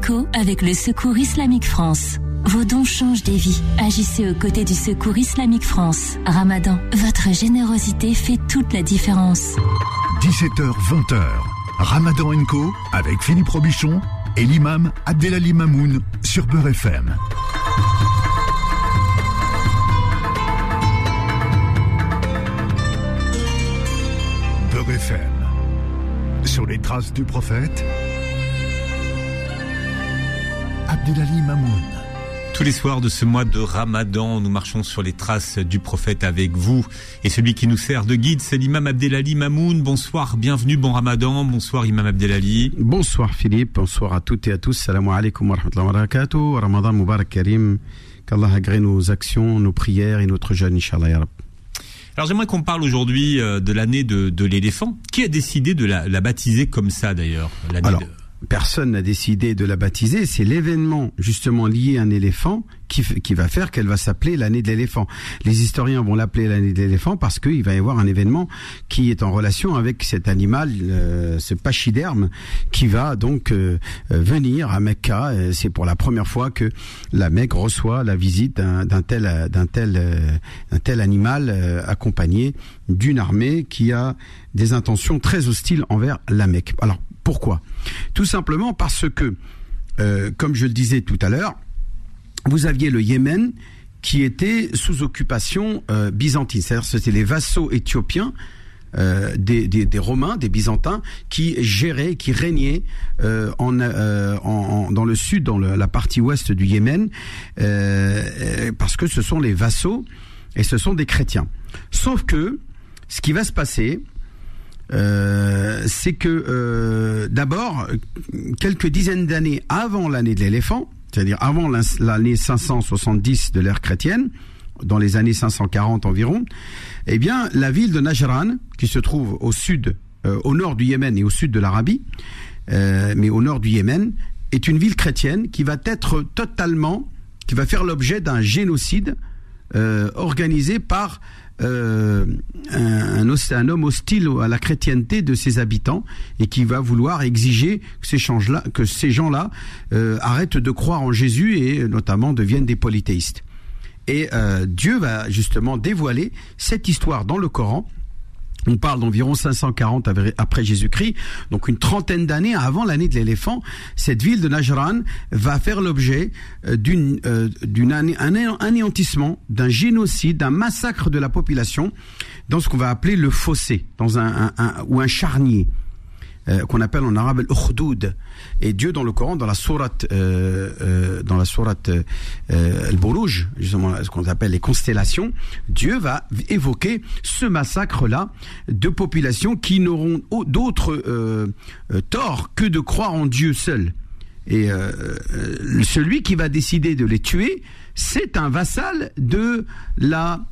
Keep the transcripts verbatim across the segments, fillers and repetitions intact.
Co avec le Secours Islamique France. Vos dons changent des vies. Agissez aux côtés du Secours Islamique France. Ramadan, votre générosité fait toute la différence. dix-sept heures vingt, Ramadan Co avec Philippe Robichon et l'imam Abdelali Mamoun sur Beurre F M. Beurre F M. Sur les traces du prophète, Abdelali Mamoun. Tous les soirs de ce mois de Ramadan, nous marchons sur les traces du prophète avec vous. Et celui qui nous sert de guide, c'est l'imam Abdelali Mamoun. Bonsoir, bienvenue, bon Ramadan. Bonsoir, imam Abdelali. Bonsoir Philippe, bonsoir à toutes et à tous. Salam alaikum wa rahmatullahi wa barakatuh. Ramadan Mubarak Karim. Qu'Allah agrée nos actions, nos prières et notre jeûne, Inch'Allah ya Rab. Alors j'aimerais qu'on parle aujourd'hui de l'année de, de l'éléphant. Qui a décidé de la, la baptiser comme ça d'ailleurs, l'année Alors, de... Personne n'a décidé de la baptiser, c'est l'événement justement lié à un éléphant qui, qui va faire qu'elle va s'appeler l'année de l'éléphant. Les historiens vont l'appeler l'année de l'éléphant parce qu'il va y avoir un événement qui est en relation avec cet animal, euh, ce pachyderme, qui va donc euh, venir à Mecca. C'est pour la première fois que la Mecque reçoit la visite d'un, d'un tel, d'un tel, euh, d'un tel animal euh, accompagné d'une armée qui a des intentions très hostiles envers la Mecque. Alors, pourquoi ? Tout simplement parce que, euh, comme je le disais tout à l'heure, vous aviez le Yémen qui était sous occupation euh, byzantine. C'est-à-dire que c'était les vassaux éthiopiens euh, des, des, des Romains, des Byzantins, qui géraient, qui régnaient euh, en, euh, en, en, dans le sud, dans le, la partie ouest du Yémen, euh, parce que ce sont les vassaux et ce sont des chrétiens. Sauf que, ce qui va se passer... Euh, c'est que euh, d'abord, quelques dizaines d'années avant l'année de l'éléphant, c'est-à-dire avant l'année cinq cent soixante-dix de l'ère chrétienne, dans les années cinq cent quarante environ, eh bien, la ville de Najran, qui se trouve au sud, euh, au nord du Yémen et au sud de l'Arabie, euh, mais au nord du Yémen, est une ville chrétienne qui va être totalement, qui va faire l'objet d'un génocide euh, organisé par Euh, un, un, un homme hostile à la chrétienté de ses habitants et qui va vouloir exiger que ces, changes-là, que ces gens-là euh, arrêtent de croire en Jésus et notamment deviennent des polythéistes. Et euh, Dieu va justement dévoiler cette histoire dans le Coran. On parle d'environ cinq cent quarante après Jésus-Christ, donc une trentaine d'années avant l'année de l'éléphant. Cette ville de Najran va faire l'objet d'une, euh, d'une ané- un anéantissement, d'un génocide, d'un massacre de la population dans ce qu'on va appeler le fossé, dans un, un, un ou un charnier. Euh, qu'on appelle en arabe l'Ukhdoud. Et Dieu dans le Coran, dans la sourate, euh, euh, dans la sourate euh, Al-Buruj, justement ce qu'on appelle les constellations, Dieu va évoquer ce massacre-là de populations qui n'auront d'autre euh, euh, tort que de croire en Dieu seul. Et euh, euh, celui qui va décider de les tuer, c'est un vassal de la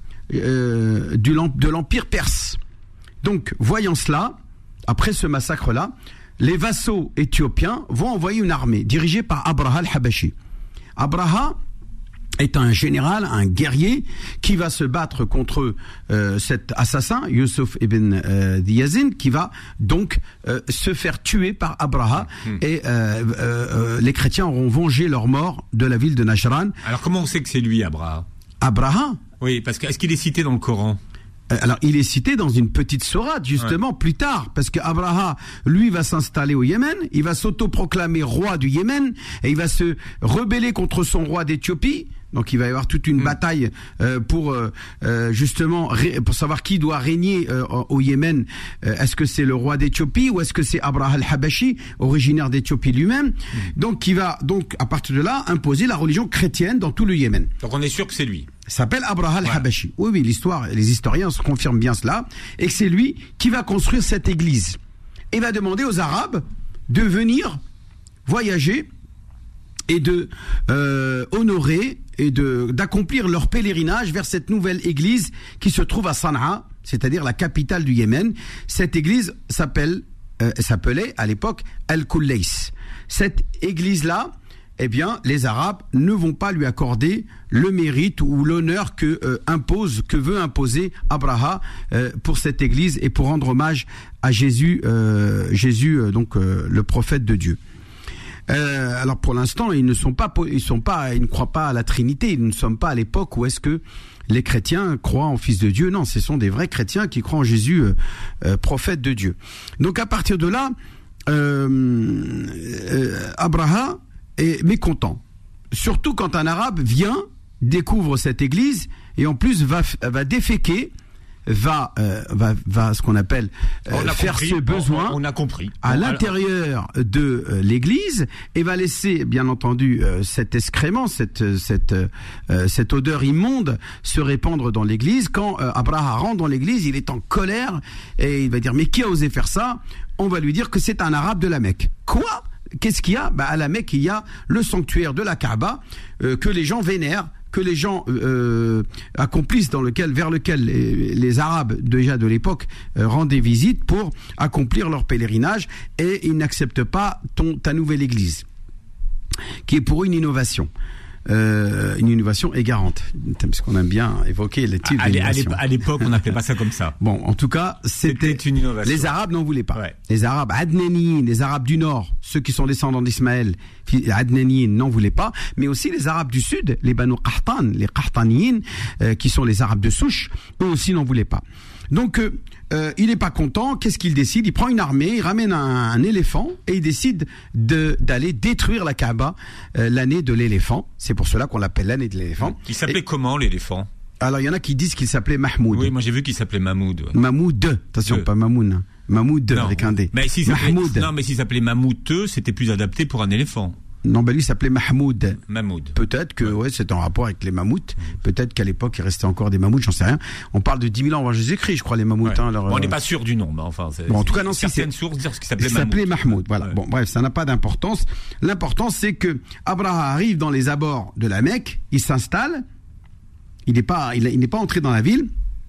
euh, du, de l'empire perse. Donc, voyant cela, après ce massacre-là, les vassaux éthiopiens vont envoyer une armée dirigée par Abraha al-Habashi. Abraha est un général, un guerrier qui va se battre contre euh, cet assassin, Yusuf ibn euh, Yazin, qui va donc euh, se faire tuer par Abraha. Mmh. Et euh, euh, les chrétiens auront vengé leur mort de la ville de Najran. Alors comment on sait que c'est lui, Abraha ? Abraha ? Oui, parce que est-ce qu'il est cité dans le Coran ? Alors, il est cité dans une petite sourate, justement, ouais. Plus tard, parce que Abraha, lui, va s'installer au Yémen, il va s'autoproclamer roi du Yémen, et il va se rebeller contre son roi d'Éthiopie. Donc, il va y avoir toute une mmh. bataille euh, pour euh, justement ré- pour savoir qui doit régner euh, au Yémen. Euh, est-ce que c'est le roi d'Éthiopie ou est-ce que c'est Abraha al-Habashi, originaire d'Éthiopie lui-même, mmh. donc qui va donc à partir de là imposer la religion chrétienne dans tout le Yémen. Donc, on est sûr que c'est lui. Il s'appelle Abraha al-Habashi. Oui, oui, l'histoire, les historiens se confirment bien cela, et que c'est lui qui va construire cette église et va demander aux Arabes de venir voyager et de euh, honorer et de d'accomplir leur pèlerinage vers cette nouvelle église qui se trouve à Sanaa, c'est-à-dire la capitale du Yémen. Cette église s'appelle euh, s'appelait à l'époque Al-Kullays. Cette église-là, eh bien, les Arabes ne vont pas lui accorder le mérite ou l'honneur que euh, impose, que veut imposer Abraha euh, pour cette église et pour rendre hommage à Jésus, euh, Jésus euh, donc euh, le prophète de Dieu. Euh, alors pour l'instant, ils ne sont pas, ils sont pas, ils ne croient pas à la Trinité. Nous ne sommes pas à l'époque où est-ce que les chrétiens croient en Fils de Dieu. Non, ce sont des vrais chrétiens qui croient en Jésus, euh, euh, prophète de Dieu. Donc à partir de là, euh, euh, Abraha est mécontent. Surtout quand un arabe vient, découvre cette église et en plus va, va déféquer, va, euh, va, va ce qu'on appelle euh, faire compris, ses besoins on, on a compris. à bon, l'intérieur alors... de euh, l'église et va laisser bien entendu euh, cet excrément, cette, cette, euh, cette odeur immonde se répandre dans l'église. Quand euh, Abraha rentre dans l'église, il est en colère et il va dire mais qui a osé faire ça? On va lui dire que c'est un arabe de la Mecque. Quoi? Qu'est-ce qu'il y a? Bah, à la Mecque, il y a le sanctuaire de la Kaaba euh, que les gens vénèrent, que les gens euh, accomplissent, dans lequel, vers lequel les, les Arabes déjà de l'époque euh, rendaient visite pour accomplir leur pèlerinage, et ils n'acceptent pas ton, ta nouvelle église, qui est pour eux une innovation. Euh, une innovation égarante, parce qu'on aime bien évoquer les types d'innovation. À l'époque, on n'appelait pas ça comme ça. Bon, en tout cas, c'était, c'était une innovation. Les Arabes n'en voulaient pas. Ouais. Les Arabes Adnaniyin, les Arabes du Nord, ceux qui sont descendants d'Ismaël, Adnaniyin n'en voulaient pas, mais aussi les Arabes du Sud, les Banu Qahtan, les Qahtaniyin, euh, qui sont les Arabes de souche, eux aussi n'en voulaient pas. Donc, euh, euh, il n'est pas content. Qu'est-ce qu'il décide? Il prend une armée, il ramène un, un éléphant et il décide de, d'aller détruire la Kaaba euh, l'année de l'éléphant. C'est pour cela qu'on l'appelle l'année de l'éléphant. Il s'appelait et... comment l'éléphant? Alors, il y en a qui disent qu'il s'appelait Mahmoud. Oui, moi j'ai vu qu'il s'appelait Mahmoud. Ouais. Mahmoud, attention, de. Pas Mamoun. Mahmoud non, avec un D. Mais s'il Mahmoud. Non, mais s'il s'appelait Mahmoud, c'était plus adapté pour un éléphant. Non, ben lui s'appelait Mahmoud. Mahmoud. Peut-être que, ouais, ouais c'est en rapport avec les mammouths. Peut-être qu'à l'époque, il restait encore des mammouths, j'en sais rien. On parle de dix mille ans avant Jésus-Christ, je crois, les mammouths. Ouais. Hein, alors, bon, on n'est pas sûr du nom, mais enfin, c'est, bon, en tout cas, non, certaines si sources disent qu'il s'appelait il Mahmoud. s'appelait Mahmoud, voilà. Ouais. Bon, bref, ça n'a pas d'importance. L'important, c'est que Abraha arrive dans les abords de la Mecque, il s'installe, il n'est pas, il, il n'est pas entré dans la ville,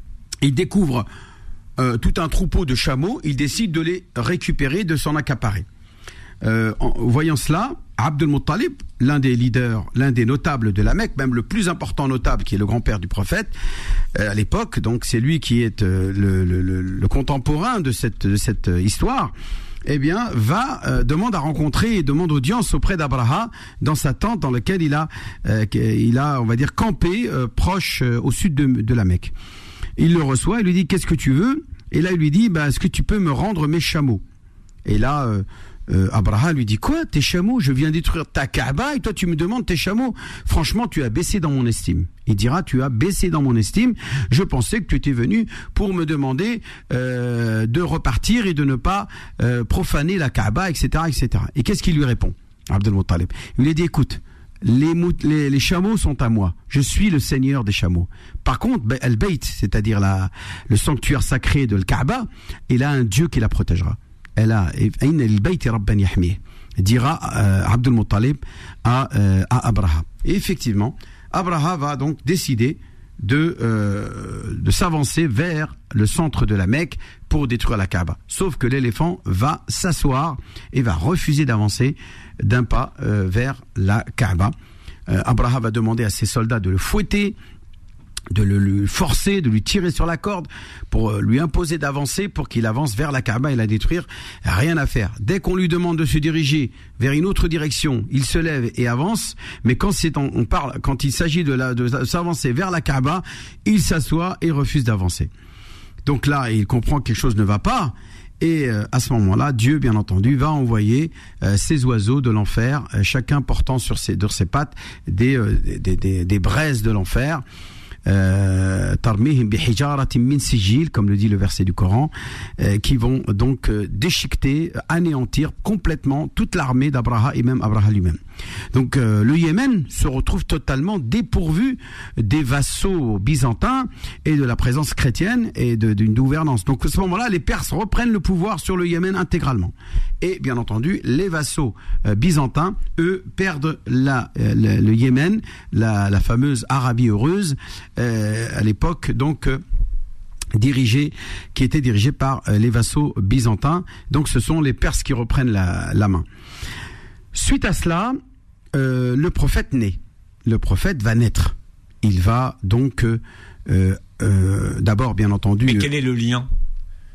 il découvre euh, tout un troupeau de chameaux, il décide de les récupérer, de s'en accaparer. Euh, en voyant cela, Abd al-Muttalib, l'un des leaders, l'un des notables de la Mecque, même le plus important notable, qui est le grand-père du prophète euh, à l'époque, donc c'est lui qui est euh, le, le, le, le contemporain de cette, de cette histoire, eh bien, va, euh, demande à rencontrer et demande audience auprès d'Abraha dans sa tente dans laquelle il a, euh, il a, on va dire, campé euh, proche euh, au sud de, de la Mecque. Il le reçoit, il lui dit, qu'est-ce que tu veux? Et là, il lui dit, bah, est-ce que tu peux me rendre mes chameaux? Et là, euh, Euh, Abraha lui dit quoi? Tes chameaux? Je viens détruire ta Kaaba et toi tu me demandes tes chameaux? Franchement, tu as baissé dans mon estime. Il dira, tu as baissé dans mon estime. Je pensais que tu étais venu pour me demander euh, de repartir et de ne pas euh, profaner la Kaaba, et cetera, et cetera. Et qu'est-ce qu'il lui répond, Abd al-Muttalib? Il lui dit, écoute, les, les, les chameaux sont à moi. Je suis le seigneur des chameaux. Par contre, Al-Bayt, c'est-à-dire la, le sanctuaire sacré de la Kaaba, il a un Dieu qui la protégera. Elle a, dira euh, Abd al-Muttalib à, euh, à Abraha. Et effectivement, Abraha va donc décider de, euh, de s'avancer vers le centre de la Mecque pour détruire la Kaaba. Sauf que l'éléphant va s'asseoir et va refuser d'avancer d'un pas euh, vers la Kaaba. Euh, Abraha va demander à ses soldats de le fouetter, de le, le forcer, de lui tirer sur la corde pour lui imposer d'avancer pour qu'il avance vers la Kaaba et la détruire. Rien à faire. Dès qu'on lui demande de se diriger vers une autre direction, il se lève et avance. Mais quand c'est en, on parle, quand il s'agit de, la, de s'avancer vers la Kaaba, il s'assoit et refuse d'avancer. Donc là, il comprend que quelque chose ne va pas. Et euh, à ce moment-là, Dieu, bien entendu, va envoyer euh, ces oiseaux de l'enfer, euh, chacun portant sur ses, sur ses pattes des, euh, des, des, des braises de l'enfer. Tarmihim bihijaratin min sijil, comme le dit le verset du Coran, euh, qui vont donc euh, déchiqueter, anéantir complètement toute l'armée d'Abraha et même Abraha lui-même. Donc euh, le Yémen se retrouve totalement dépourvu des vassaux byzantins et de la présence chrétienne et de, d'une gouvernance. Donc à ce moment-là, les Perses reprennent le pouvoir sur le Yémen intégralement. Et bien entendu, les vassaux euh, byzantins, eux, perdent la, euh, le, le Yémen, la, la fameuse Arabie heureuse, euh, à l'époque, donc euh, dirigée, qui était dirigée par euh, les vassaux byzantins. Donc ce sont les Perses qui reprennent la, la main. Suite à cela, euh, le prophète naît. Le prophète va naître. Il va donc, euh, euh, d'abord, bien entendu... Mais quel est le lien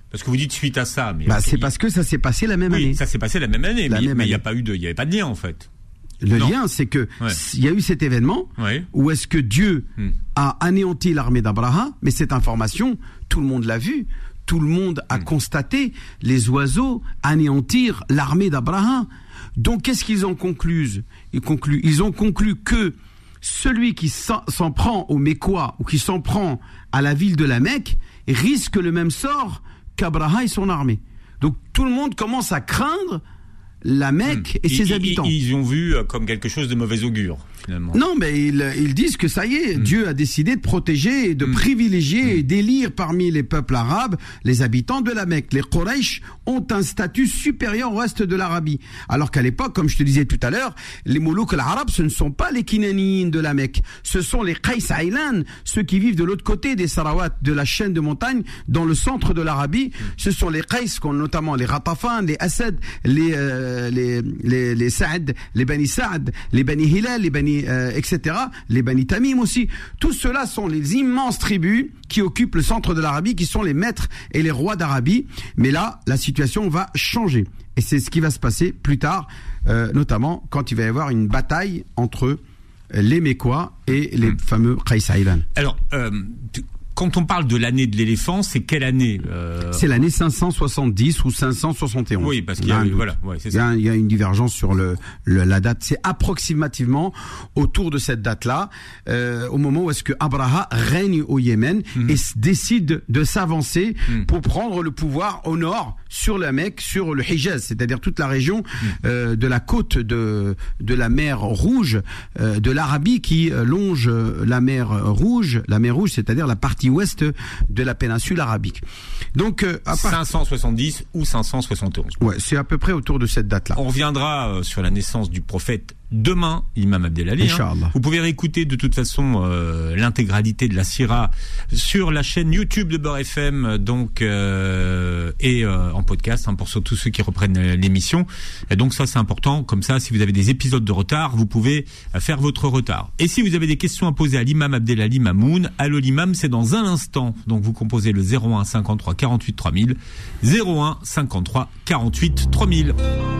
Parce que vous dites suite à ça, mais bah, c'est il... parce que ça s'est passé la même oui, année. Ça s'est passé la même année, la mais il n'y a pas eu de, il y avait pas de lien en fait. Le non. lien, c'est que il ouais. y a eu cet événement ouais. où est-ce que Dieu hmm. a anéanti l'armée d'Abraha, mais cette information, tout le monde l'a vu, tout le monde a hmm. constaté les oiseaux anéantir l'armée d'Abraha. Donc, qu'est-ce qu'ils ont conclu ? Ils concluent, ils ont conclu que celui qui s'en, s'en prend au Mécois ou qui s'en prend à la ville de la Mecque risque le même sort qu'Abraha et son armée. Donc, tout le monde commence à craindre la Mecque mmh. et ses ils, habitants. Ils, ils ont vu comme quelque chose de mauvais augure, finalement. Non, mais ils, ils disent que ça y est, mmh. Dieu a décidé de protéger et de mmh. privilégier mmh. et d'élire parmi les peuples arabes les habitants de la Mecque. Les Quraysh ont un statut supérieur au reste de l'Arabie. Alors qu'à l'époque, comme je te disais tout à l'heure, les Moulouk al-Arab, ce ne sont pas les Kinaniyines de la Mecque. Ce sont les Qais Aylan, ceux qui vivent de l'autre côté des Sarawat, de la chaîne de montagnes, dans le centre de l'Arabie. Mmh. Ce sont les Qais, notamment les Ratafan, les Asad, les... Euh, les les les Saad, les Bani Saad, les Bani Hilal, les Bani euh, et cetera, les Bani Tamim aussi. Tous ceux-là sont les immenses tribus qui occupent le centre de l'Arabie, qui sont les maîtres et les rois d'Arabie. Mais là, la situation va changer et c'est ce qui va se passer plus tard, euh, notamment quand il va y avoir une bataille entre les Mécois et les mmh. fameux Qais Aylan. Alors. Euh, tu... Quand on parle de l'année de l'éléphant, c'est quelle année euh... C'est l'année cinq cent soixante-dix ou cinq cent soixante et onze. Oui, parce qu'il y a, voilà, ouais, c'est ça. Il y a, il y a une divergence sur le, le la date. C'est approximativement autour de cette date-là, euh, au moment où est-ce que Abraha règne au Yémen mm-hmm. et décide de s'avancer mm. pour prendre le pouvoir au nord sur la Mecque, sur le Hijaz, c'est-à-dire toute la région mm. euh, de la côte de de la mer Rouge, euh, de l'Arabie qui longe la mer Rouge, la mer Rouge, c'est-à-dire la partie ouest de la péninsule arabique. Donc euh, à part... cinq cent soixante-dix ou cinq cent soixante et onze. Ouais, c'est à peu près autour de cette date-là. On reviendra euh, sur la naissance du prophète demain, Imam Abdelali. Hein. Vous pouvez réécouter de toute façon euh, l'intégralité de la Sira sur la chaîne YouTube de Beurre F M, donc euh, et euh, en podcast hein, pour tous ceux qui reprennent l'émission. Et donc ça c'est important. Comme ça, si vous avez des épisodes de retard, vous pouvez faire votre retard. Et si vous avez des questions à poser à l'imam Abdelali Mamoun, allô l'imam, c'est dans un instant. Donc vous composez le zéro un cinquante-trois quarante-huit trois mille, zéro un cinquante-trois quarante-huit trois mille.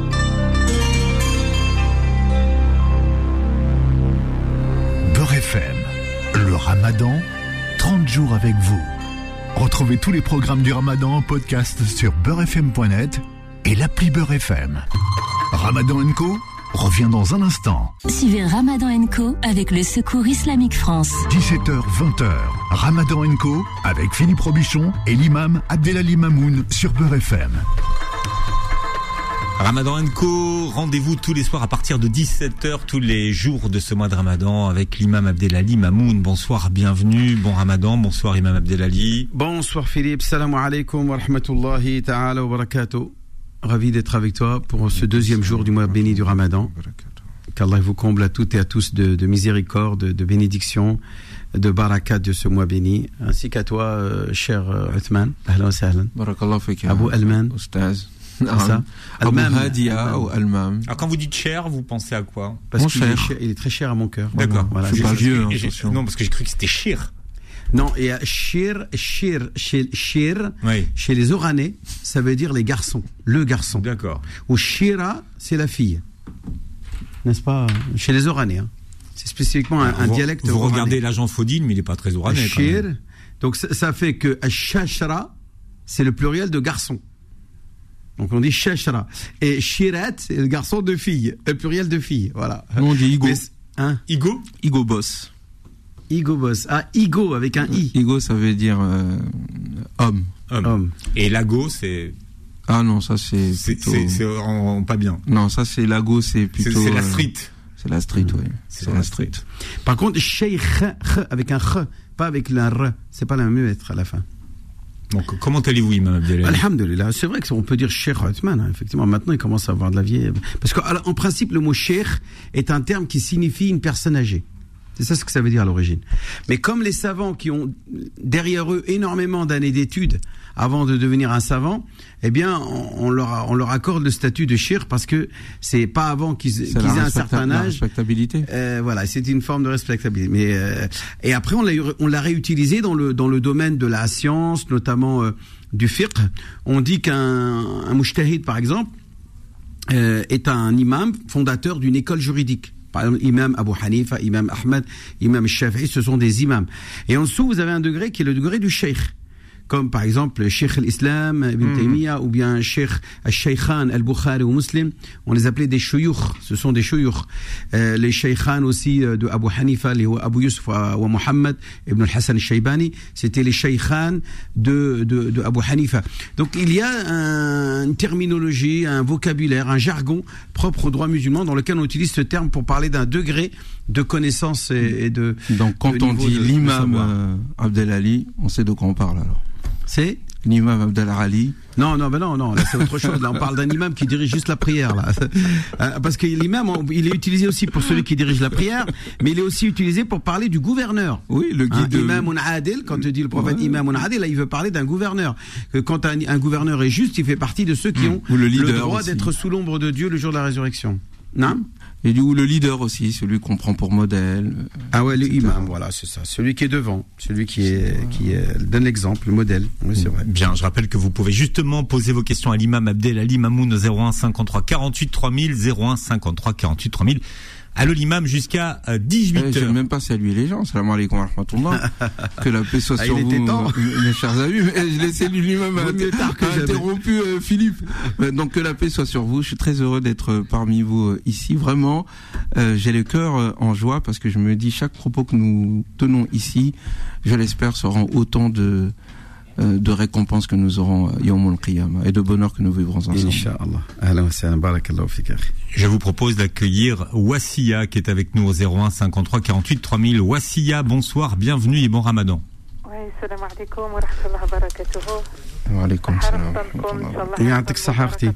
Beurre F M, le Ramadan, trente jours avec vous. Retrouvez tous les programmes du Ramadan en podcast sur beurre f m point net et l'appli Beurre F M. Ramadan and Co revient dans un instant. Suivez Ramadan and Co avec le Secours Islamique France. dix-sept heures vingt heures, Ramadan and Co avec Philippe Robichon et l'imam Abdelali Mamoun sur Beurre F M. Ramadan and Co, rendez-vous tous les soirs à partir de dix-sept heures tous les jours de ce mois de Ramadan avec l'imam Abdelali Mamoun. Bonsoir, bienvenue, bon Ramadan, bonsoir imam Abdelali. Bonsoir Philippe, salam alaikum wa rahmatullahi ta'ala wa barakatuh. Ravi d'être avec toi pour ce deuxième jour du mois béni du Ramadan. Qu'Allah vous comble à toutes et à tous de, de miséricorde, de bénédiction, de barakat de ce mois béni, ainsi qu'à toi, euh, cher euh, Uthman. Ahlan wa sahlan. Barakallah fik. Abu Alman. Oustaz. Ça. Al-Mam. Ou Al-Mam. Alors quand vous dites cher, vous pensez à quoi? Parce qu'il est, cher, il est très cher à mon cœur. D'accord. Voilà, je suis pas vieux. Hein, non, parce que j'ai cru que c'était shir. Non, et shir, shir, chez, shir, oui. Chez les Oranais, ça veut dire les garçons, le garçon. D'accord. Ou shira, c'est la fille. N'est-ce pas? Chez les Oranais. Hein. C'est spécifiquement un, un vous, dialecte Vous oranais. Regardez l'agent Faudine, mais il n'est pas très oranais. Shir. Donc ça, ça fait que shashra, c'est le pluriel de garçon. Donc on dit shashra. Et shirat, c'est le garçon de fille, le pluriel de fille. Voilà. Nous on dit Igo. Hein? Igo? Igo boss. Igo boss. Ah, Igo avec un I. Igo, ça veut dire euh, homme. homme. Homme. Et lago, c'est. Ah non, ça c'est. C'est, plutôt... c'est, c'est en, en pas bien. Non, ça c'est lago, c'est plutôt. C'est, c'est la street. Euh, c'est la street, oui. C'est, c'est la street. street. Par contre, sheikh avec un ch, pas avec la r. C'est pas la même lettre à la fin. Donc, comment allez-vous, Imam Abdelali? Alhamdulillah, c'est vrai qu'on peut dire Cheikh Othman, hein, effectivement. Maintenant, il commence à avoir de la vieille. Parce qu'en principe, le mot Cheikh est un terme qui signifie une personne âgée. C'est ça ce que ça veut dire à l'origine. Mais comme les savants qui ont derrière eux énormément d'années d'études avant de devenir un savant, eh bien, on, on, leur, on leur accorde le statut de shir parce que c'est pas avant qu'ils, qu'ils aient un certain âge. Respectabilité. Euh, voilà, c'est une forme de respectabilité. Mais euh, et après, on l'a, on l'a réutilisé dans le dans le domaine de la science, notamment euh, du fiqh, on dit qu'un un mujtahid, par exemple, euh, est un imam fondateur d'une école juridique. Par exemple, imam Abu Hanifa, imam Ahmed, imam Shafi'i, ce sont des imams. Et en dessous, vous avez un degré qui est le degré du sheikh. Comme par exemple Cheikh al-Islam, Ibn mmh. Taymiyyah, ou bien Cheikh al-Shaykhan, al-Bukhari ou Muslim, on les appelait des shuyukh, ce sont des shuyukh. Euh, les Shaykhan aussi euh, de Abu Hanifa, les Abu Yusuf wa Muhammad, Ibn al-Hassan al-Shaybani, c'était les Shaykhan de, de, de Abu Hanifa. Donc il y a un, une terminologie, un vocabulaire, un jargon propre au droit musulman dans lequel on utilise ce terme pour parler d'un degré de connaissance et, et de. Donc quand de on dit de, l'imam euh, Abdel Ali, on sait de quoi on parle alors. C'est l'imam Abdel Ali. Non, non, ben non, non, là c'est autre chose. Là, on parle d'un imam qui dirige juste la prière, là. Parce que l'imam, il est utilisé aussi pour celui qui dirige la prière, mais il est aussi utilisé pour parler du gouverneur. Oui, le guide. Hein, imam adil, quand te dit le prophète ouais. imam adil, là il veut parler d'un gouverneur. Que quand un, un gouverneur est juste, il fait partie de ceux qui ont Ou le, leader le droit aussi. d'être sous l'ombre de Dieu le jour de la résurrection. Non? Et du coup, le leader aussi, celui qu'on prend pour modèle. Ah ouais, le imam, voilà, c'est ça. Celui qui est devant, celui qui est, qui est, donne l'exemple, le modèle. Oui, c'est vrai. Bien, je rappelle que vous pouvez justement poser vos questions à l'imam Abdel Ali Mamoun au zéro un cinquante-trois quarante-huit trois mille, zéro un cinquante-trois quarante-huit trois mille. Allô l'imam jusqu'à dix-huit heures. Je n'ai même pas salué les gens. Salam alaikum wa rahmatullah. Que la paix soit ah, sur il vous, était temps. mes chers amis. Mais je l'ai salué lui-même, a, a interrompu euh, Philippe. Donc que la paix soit sur vous. Je suis très heureux d'être parmi vous euh, ici. Vraiment, euh, j'ai le cœur euh, en joie parce que je me dis chaque propos que nous tenons ici, je l'espère, sera autant de de récompenses que nous aurons Yawm al-Qiyamah et de bonheur que nous vivrons ensemble. Inch'Allah. Ahlan wa sahlan, barakallahu fik. Je vous propose d'accueillir Wassia qui est avec nous au zéro un cinquante-trois quarante-huit trois mille. Wassia, bonsoir, bienvenue et bon Ramadan. Oui, salam alaikum wa rahmatullahi wa barakatuhu. Wa alaikum salam. Ya'tik saharti.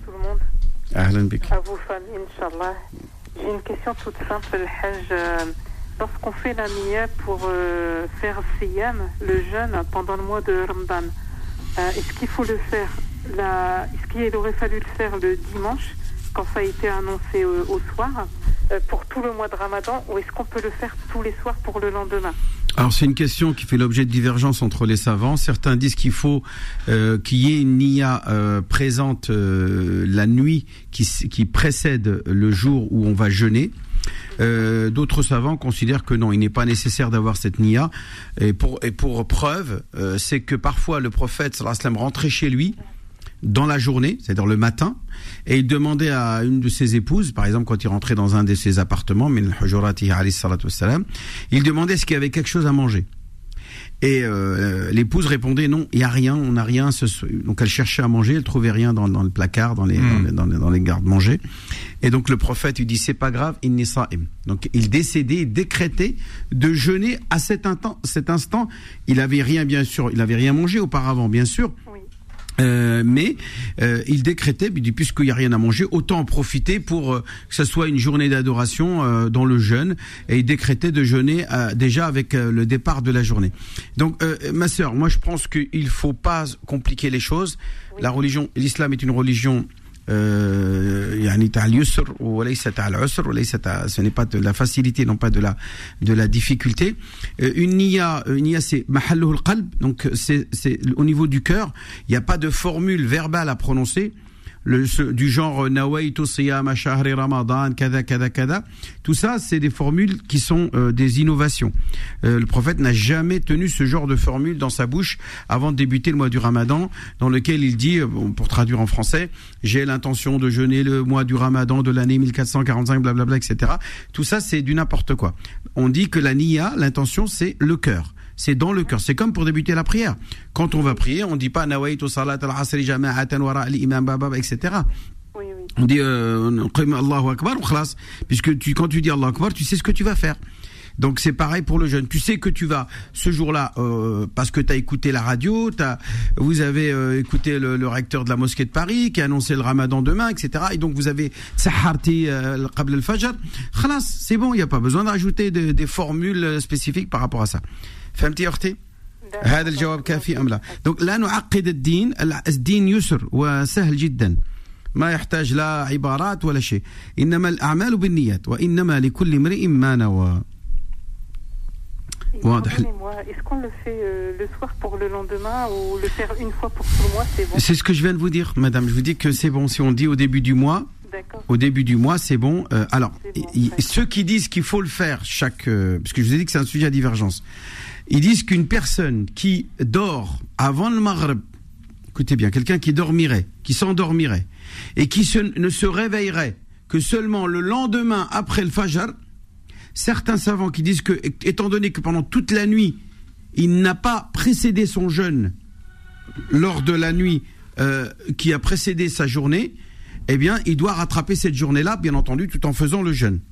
Ahlan bik. À vous, famille, Inch'Allah. J'ai une question toute simple, le Hajj. Lorsqu'on fait la niya pour euh, faire siyam, le jeûne, pendant le mois de Ramadan, euh, est-ce qu'il faut le faire la, est-ce qu'il aurait fallu le faire le dimanche, quand ça a été annoncé euh, au soir, euh, pour tout le mois de Ramadan, ou est-ce qu'on peut le faire tous les soirs pour le lendemain? Alors c'est une question qui fait l'objet de divergences entre les savants. Certains disent qu'il faut euh, qu'il y ait une niya euh, présente euh, la nuit qui, qui précède le jour où on va jeûner. Euh, d'autres savants considèrent que non, il n'est pas nécessaire d'avoir cette niya. Et pour, et pour preuve, euh, c'est que parfois le prophète sallallahu alayhi wa sallam rentrait chez lui dans la journée, c'est-à-dire le matin, et il demandait à une de ses épouses, par exemple quand il rentrait dans un de ses appartements, min al-hujurati alayhi salatu wassalam, il demandait est-ce qu'il y avait quelque chose à manger. Et euh, l'épouse répondait non, il y a rien, on n'a rien. Ce... Donc elle cherchait à manger, elle trouvait rien dans, dans le placard, dans les, mmh. dans les, dans les, dans les garde-manger. Et donc le prophète lui dit c'est pas grave, inni sa'im. Donc il décédait, il décrétait de jeûner à cet instant. Cet instant, il avait rien bien sûr, il avait rien mangé auparavant, bien sûr. Oui. Euh, mais euh, il décrétait, il dit puisqu'il n'y a rien à manger, autant en profiter pour euh, que ce soit une journée d'adoration euh, dans le jeûne, et il décrétait de jeûner euh, déjà avec euh, le départ de la journée. Donc euh, ma sœur, moi je pense qu'il faut pas compliquer les choses. Oui. La religion, l'islam est une religion يعني تاع اليسر وليس تاع العسر وليس تاع ce n'est pas de la facilité, non pas de la de la difficulté. Une niya, une niya c'est mahalluhu al-qalb, donc c'est c'est au niveau du cœur, il n'y a pas de formule verbale à prononcer. Le, ce, du genre nawaitu siyama shahri ramadan kada kada kada, tout ça c'est des formules qui sont euh, des innovations. Euh, le prophète n'a jamais tenu ce genre de formule dans sa bouche avant de débuter le mois du Ramadan, dans lequel il dit, bon, pour traduire en français, j'ai l'intention de jeûner le mois du Ramadan de l'année mille quatre cent quarante-cinq, blablabla, et cetera. Tout ça c'est du n'importe quoi. On dit que la niya, l'intention, c'est le cœur. C'est dans le cœur. C'est comme pour débuter la prière. Quand on va prier, on dit pas nawaitu salat al-asri jama'atan wara al-imam baba, et cetera. Oui, oui. On dit euh, Allahu Akbar ou khlas, puisque tu, quand tu dis Allahu Akbar, tu sais ce que tu vas faire. Donc c'est pareil pour le jeûne. Tu sais que tu vas ce jour-là euh, parce que tu as écouté la radio, t'as, vous avez euh, écouté le, le recteur de la mosquée de Paris qui a annoncé le Ramadan demain, et cetera. Et donc vous avez saharti qabl al-fajr. Khalas, c'est bon, il n'y a pas besoin d'ajouter de, des formules spécifiques par rapport à ça. فهمتي يا اختي؟ هذا الجواب كافي ام لا؟ دونك لا نعقد الدين، الدين يسر وسهل جدا، ما يحتاج لا عبارات ولا شيء، انما الاعمال بالنيات وانما لكل امرئ ما نوى. Pardonnez-moi, est-ce qu'on le fait euh, le soir pour le lendemain ou le faire une fois pour tout le mois, c'est bon? C'est ce que je viens de vous dire, madame. Je vous dis que c'est bon. Si on dit au début du mois, d'accord. Au début du mois, c'est bon. Euh, alors, bon, y, ceux qui disent qu'il faut le faire chaque... Euh, parce que je vous ai dit que c'est un sujet à divergence. Ils disent qu'une personne qui dort avant le Maghreb, écoutez bien, quelqu'un qui dormirait, qui s'endormirait, et qui se, ne se réveillerait que seulement le lendemain après le Fajr, certains savants qui disent que, étant donné que pendant toute la nuit, il n'a pas précédé son jeûne lors de la nuit euh, qui a précédé sa journée, eh bien, il doit rattraper cette journée-là, bien entendu, tout en faisant le jeûne.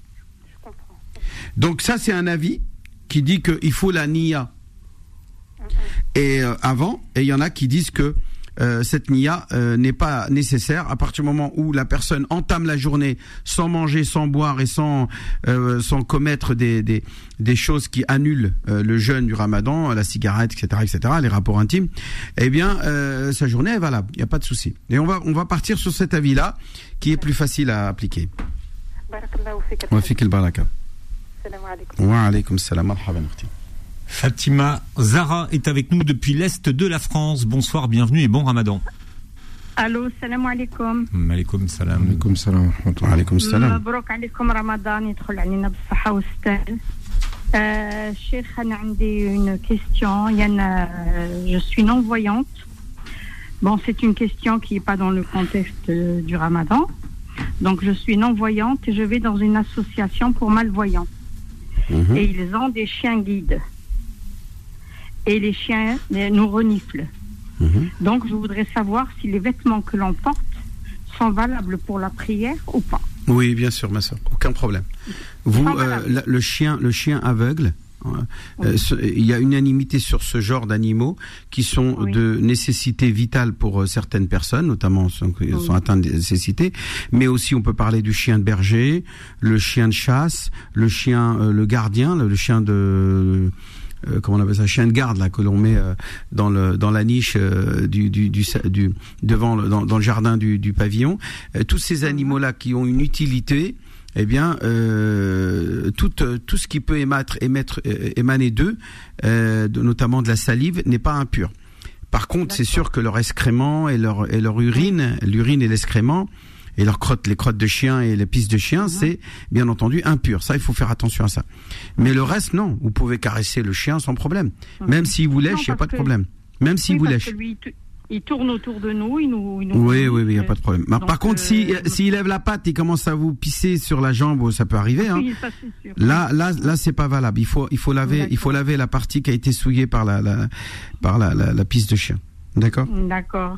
Donc ça, c'est un avis qui dit qu'il faut la niya et euh, avant, et il y en a qui disent que euh, cette niya euh, n'est pas nécessaire à partir du moment où la personne entame la journée sans manger, sans boire et sans euh, sans commettre des des des choses qui annulent euh, le jeûne du Ramadan, la cigarette, et cetera, et cetera, les rapports intimes. Eh bien, euh, sa journée est valable, il n'y a pas de souci. Et on va on va partir sur cet avis-là qui est plus facile à appliquer. Wa fik al-baraka. Wa alaykum salam, marhaban. Fatima Zahra est avec nous depuis l'Est de la France. Bonsoir, bienvenue et bon Ramadan. Allô, salam alaikum. Alaykoum salam. Alaykoum salam. Alaykoum salam. مبروك عليكم رمضان يدخل علينا بالصحة والستان. Euh, Cheikh, j'ai une question. Yana, je suis non-voyante. Bon, c'est une question qui n'est pas dans le contexte du Ramadan. Donc, je suis non-voyante et je vais dans une association pour malvoyants. Mmh. Et ils ont des chiens guides. Et les chiens nous reniflent. Mmh. Donc, je voudrais savoir si les vêtements que l'on porte sont valables pour la prière ou pas. Oui, bien sûr, ma soeur, aucun problème. Vous, euh, la, le chien, le chien aveugle, euh, oui. ce, il y a unanimité sur ce genre d'animaux qui sont oui. de nécessité vitale pour euh, certaines personnes, notamment ceux qui oui. sont atteints de nécessité, mais aussi on peut parler du chien de berger, le chien de chasse, le chien, euh, le gardien, le, le chien de... Euh, comment on appelle ça, chien de garde là que l'on met euh, dans le dans la niche euh, du, du du du devant le, dans, dans le jardin du, du pavillon. Euh, tous ces animaux là qui ont une utilité, eh bien euh, tout tout ce qui peut émettre émettre euh, émaner d'eux, euh, de, notamment de la salive, n'est pas impur. Par contre, d'accord. C'est sûr que leur excrément et leur et leur urine, l'urine et l'excrément et leurs crottes, les crottes de chien et les pistes de chien, mmh. c'est bien entendu impur. Ça, il faut faire attention à ça. Mais le reste, non. Vous pouvez caresser le chien sans problème. Mmh. Même s'il vous lèche, il n'y a pas de problème. Même s'il oui, vous lèche. Lui, il tourne autour de nous, il nous... Il nous oui, oui, oui, il n'y a pas de problème. Donc, par contre, euh, s'il si, si lève la patte, il commence à vous pisser sur la jambe, ça peut arriver. Hein. Oui, ça, c'est sûr. Là, là, là, c'est pas valable. Il faut, il faut laver, il faut laver la partie qui a été souillée par la, la, par la, la, la piste de chien. D'accord. D'accord.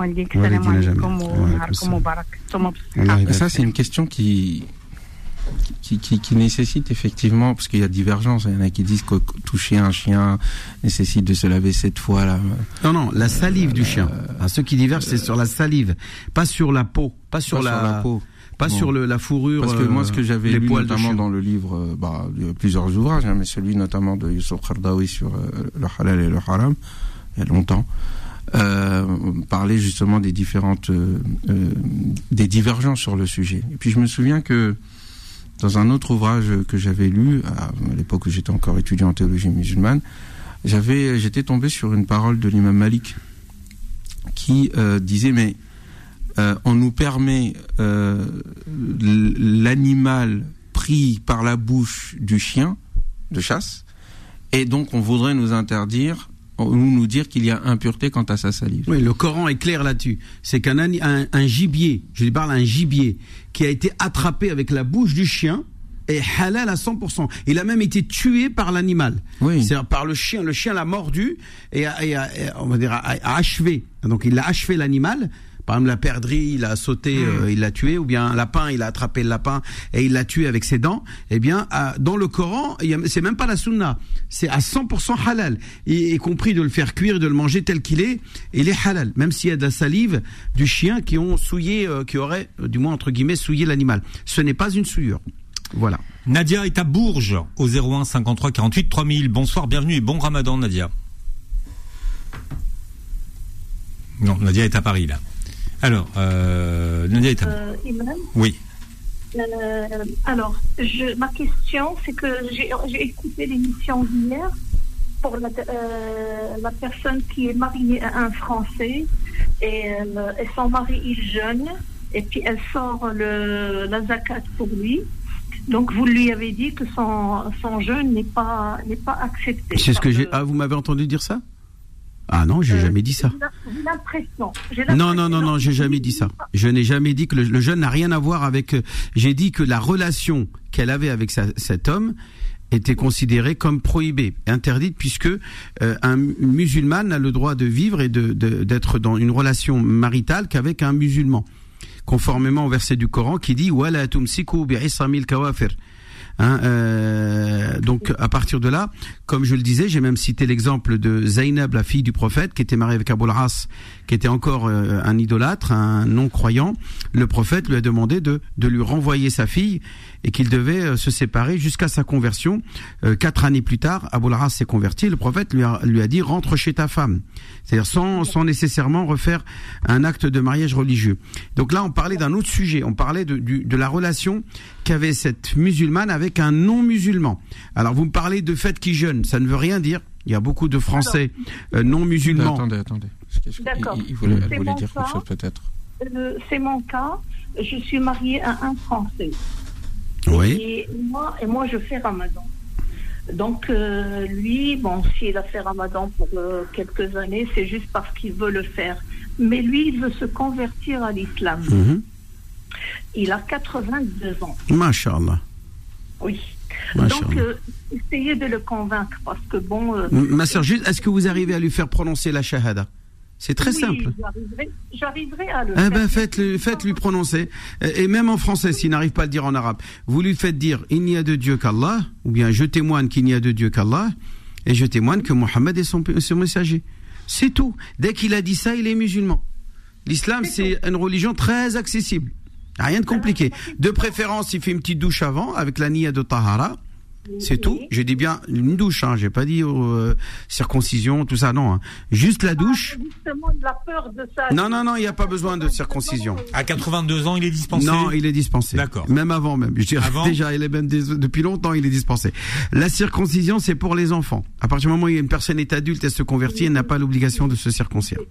Ça, c'est une question qui, qui, qui, qui nécessite effectivement, parce qu'il y a divergence. Il y en a qui disent que toucher un chien nécessite de se laver sept fois. Là. Non, non, la salive euh, du chien. Euh, enfin, ceux qui divergent, c'est sur la salive, pas sur la peau, pas sur, pas la... sur la peau. Pas bon. Sur le, la fourrure. Parce que moi, ce que j'avais lu notamment de dans le livre, bah, il y a plusieurs ouvrages, hein, mais celui notamment de Youssef Qaradawi sur euh, le halal et le haram, il y a longtemps. Euh, parler justement des différentes euh, euh, des divergences sur le sujet. Et puis je me souviens que dans un autre ouvrage que j'avais lu à, à l'époque où j'étais encore étudiant en théologie musulmane, j'avais j'étais tombé sur une parole de l'imam Malik qui euh, disait mais euh, on nous permet euh, l'animal pris par la bouche du chien de chasse et donc on voudrait nous interdire ou nous dire qu'il y a impureté quant à sa salive. Oui, le Coran est clair là-dessus. C'est qu'un un, un gibier, je lui parle un gibier, qui a été attrapé avec la bouche du chien, est halal à cent pour cent. Il a même été tué par l'animal. Oui. C'est-à-dire par le chien. Le chien l'a mordu et a, et a, et a, on va dire, a, a achevé. Donc il a achevé l'animal. Par exemple, la perdrix, il a sauté, mmh. euh, il l'a tué, ou bien un lapin, il a attrapé le lapin et il l'a tué avec ses dents. Eh bien, euh, dans le Coran, il y a, c'est même pas la sunna, c'est à cent pour cent halal, y, y compris de le faire cuire et de le manger tel qu'il est. Il est halal, même s'il y a de la salive du chien qui ont souillé, euh, qui aurait, euh, du moins entre guillemets, souillé l'animal. Ce n'est pas une souillure. Voilà. Nadia est à Bourges au zéro un cinquante-trois quarante-huit trois mille. Bonsoir, bienvenue et bon Ramadan, Nadia. Non, Nadia est à Paris là. Alors, euh, Nadia est à... euh, Imam, oui. Euh, alors, je, ma question, c'est que j'ai, j'ai écouté l'émission d'hier pour la, euh, la personne qui est mariée à un Français et, euh, et son mari est jeune et puis elle sort le, la zakat pour lui. Donc vous lui avez dit que son, son jeûne n'est pas, n'est pas accepté. C'est ce que j'ai. Ah, vous m'avez entendu dire ça? Ah non, j'ai euh, jamais dit ça. J'ai l'impression. J'ai l'impression. Non, non, non, non, j'ai jamais dit ça. Je n'ai jamais dit que le, le jeûne n'a rien à voir avec. J'ai dit que la relation qu'elle avait avec sa, cet homme était considérée comme prohibée, interdite, puisque euh, un musulman n'a le droit de vivre et de, de, d'être dans une relation maritale qu'avec un musulman, conformément au verset du Coran qui dit wala tumsiku bi'isamil kawafir. Hein, euh, donc à partir de là, comme je le disais, j'ai même cité l'exemple de Zaynab, la fille du prophète, qui était mariée avec Abul As, qui était encore euh, un idolâtre, un non-croyant. Le prophète lui a demandé de, de lui renvoyer sa fille et qu'il devait euh, se séparer jusqu'à sa conversion. Euh, quatre années plus tard, Abul As s'est converti. Le prophète lui a, lui a dit rentre chez ta femme, c'est-à-dire sans, sans nécessairement refaire un acte de mariage religieux. Donc là, on parlait d'un autre sujet. On parlait de, du, de la relation qu'avait cette musulmane avec un non-musulman. Alors vous me parlez de fait qu'il jeûne, ça ne veut rien dire. Il y a beaucoup de Français euh, non-musulmans. Attendez, attendez. D'accord. Il, il voulait, elle voulait dire cas, quelque chose peut-être. Euh, c'est mon cas. Je suis mariée à un Français. Oui. Et moi, et moi, je fais Ramadan. Donc euh, lui, bon, s'il a fait Ramadan pour euh, quelques années, c'est juste parce qu'il veut le faire. Mais lui, il veut se convertir à l'islam. Mm-hmm. Il a quatre-vingt-deux ans. Masha'Allah. Oui. Masha'Allah. Donc, euh, essayez de le convaincre parce que bon... Euh, Ma sœur, juste, est-ce que vous arrivez à lui faire prononcer la shahada? C'est très oui, simple. J'arriverai, j'arriverai à le eh faire. ben, faites-le, faites-lui prononcer. Et même en français, s'il n'arrive pas à le dire en arabe, vous lui faites dire « Il n'y a de Dieu qu'Allah » ou bien « Je témoigne qu'il n'y a de Dieu qu'Allah » et « Je témoigne que Mohammed est son, son messager ». C'est tout. Dès qu'il a dit ça, il est musulman. L'islam, c'est, c'est une religion très accessible. Rien de compliqué. De préférence, il fait une petite douche avant avec la niya de Tahara. C'est oui. tout. J'ai dit bien une douche, hein. J'ai pas dit euh, circoncision, tout ça, non. Hein. Juste la douche. Ah, justement, de la peur de ça. Non, non, non, il n'y a pas besoin de circoncision. À quatre-vingt-deux ans, il est dispensé? Non, il est dispensé. D'accord. Même avant, même. Je dirais avant déjà, il est même des, depuis longtemps, il est dispensé. La circoncision, c'est pour les enfants. À partir du moment où une personne est adulte, elle se convertit, elle n'a pas l'obligation de se circoncire.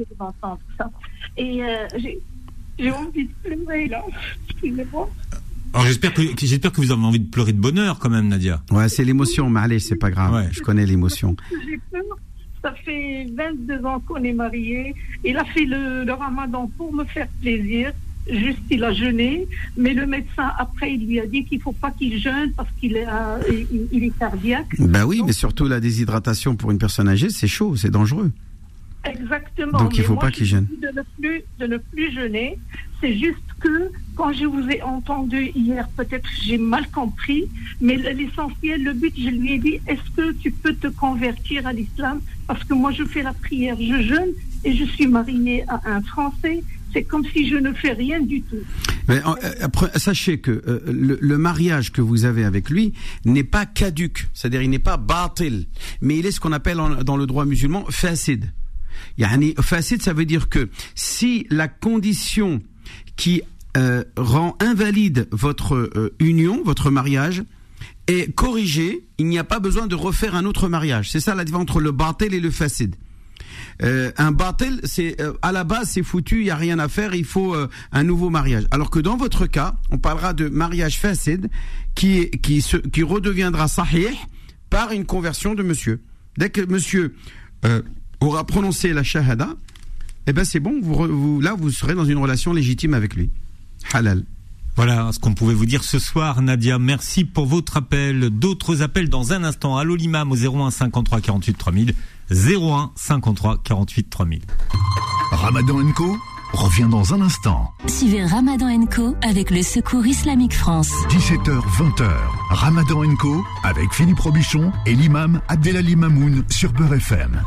Et euh, j'ai, j'ai envie de pleurer là. Excusez-moi. Alors j'espère que j'espère que vous avez envie de pleurer de bonheur quand même, Nadia. Ouais, c'est l'émotion, mais allez, c'est pas grave. Ouais. Je connais l'émotion. J'ai peur. Ça fait vingt-deux ans qu'on est mariés. Il a fait le, le Ramadan pour me faire plaisir. Juste, il a jeûné, mais le médecin après il lui a dit qu'il faut pas qu'il jeûne parce qu'il est, euh, il, il est cardiaque. Bah oui, donc, mais surtout la déshydratation pour une personne âgée, c'est chaud, c'est dangereux. Exactement. Donc il ne faut moi, pas qu'il jeûne. De ne plus, de ne plus jeûner. C'est juste que quand je vous ai entendu hier, peut-être j'ai mal compris, mais l'essentiel, le but, je lui ai dit, est-ce que tu peux te convertir à l'islam? Parce que moi, je fais la prière, je jeûne et je suis mariée à un Français. C'est comme si je ne fais rien du tout. Mais après, sachez que euh, le, le mariage que vous avez avec lui n'est pas caduc, c'est-à-dire il n'est pas batil, mais il est ce qu'on appelle en, dans le droit musulman fasid. Yani, fasid, ça veut dire que si la condition qui euh, rend invalide votre euh, union, votre mariage, est corrigée, il n'y a pas besoin de refaire un autre mariage. C'est ça la différence entre le batil et le fasid. Euh, un batil, c'est euh, à la base c'est foutu, il y a rien à faire, il faut euh, un nouveau mariage. Alors que dans votre cas, on parlera de mariage fasid qui qui se, qui redeviendra sahih par une conversion de monsieur. Dès que monsieur euh, aura prononcé la shahada, eh ben c'est bon, vous, vous là vous serez dans une relation légitime avec lui. Halal. Voilà ce qu'on pouvait vous dire ce soir, Nadia. Merci pour votre appel. D'autres appels dans un instant. Allô l'imam au zéro un cinquante-trois quarante-huit trois mille. zéro un cinquante-trois quarante-huit trois mille. Ramadan and Co revient dans un instant. Suivez Ramadan and Co avec le Secours Islamique France. dix-sept heures vingt heures. Ramadan and Co avec Philippe Robichon et l'imam Abdelali Mamoun sur Beurre F M.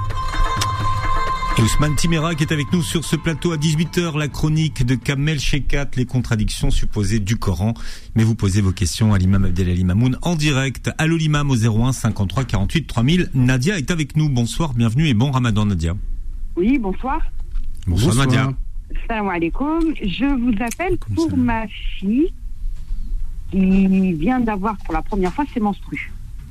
Et Ousmane Timéra qui est avec nous sur ce plateau à dix-huit heures, la chronique de Kamel Shekat, les contradictions supposées du Coran. Mais vous posez vos questions à l'imam Abdelali Mamoun en direct. Allô l'imam au zéro un cinquante-trois quarante-huit trois mille. Nadia est avec nous. Bonsoir, bienvenue et bon Ramadan Nadia. Oui, bonsoir. Bonsoir, bonsoir. Nadia. Salam alaikum. Je vous appelle pour ma fille qui vient d'avoir pour la première fois ses menstrues.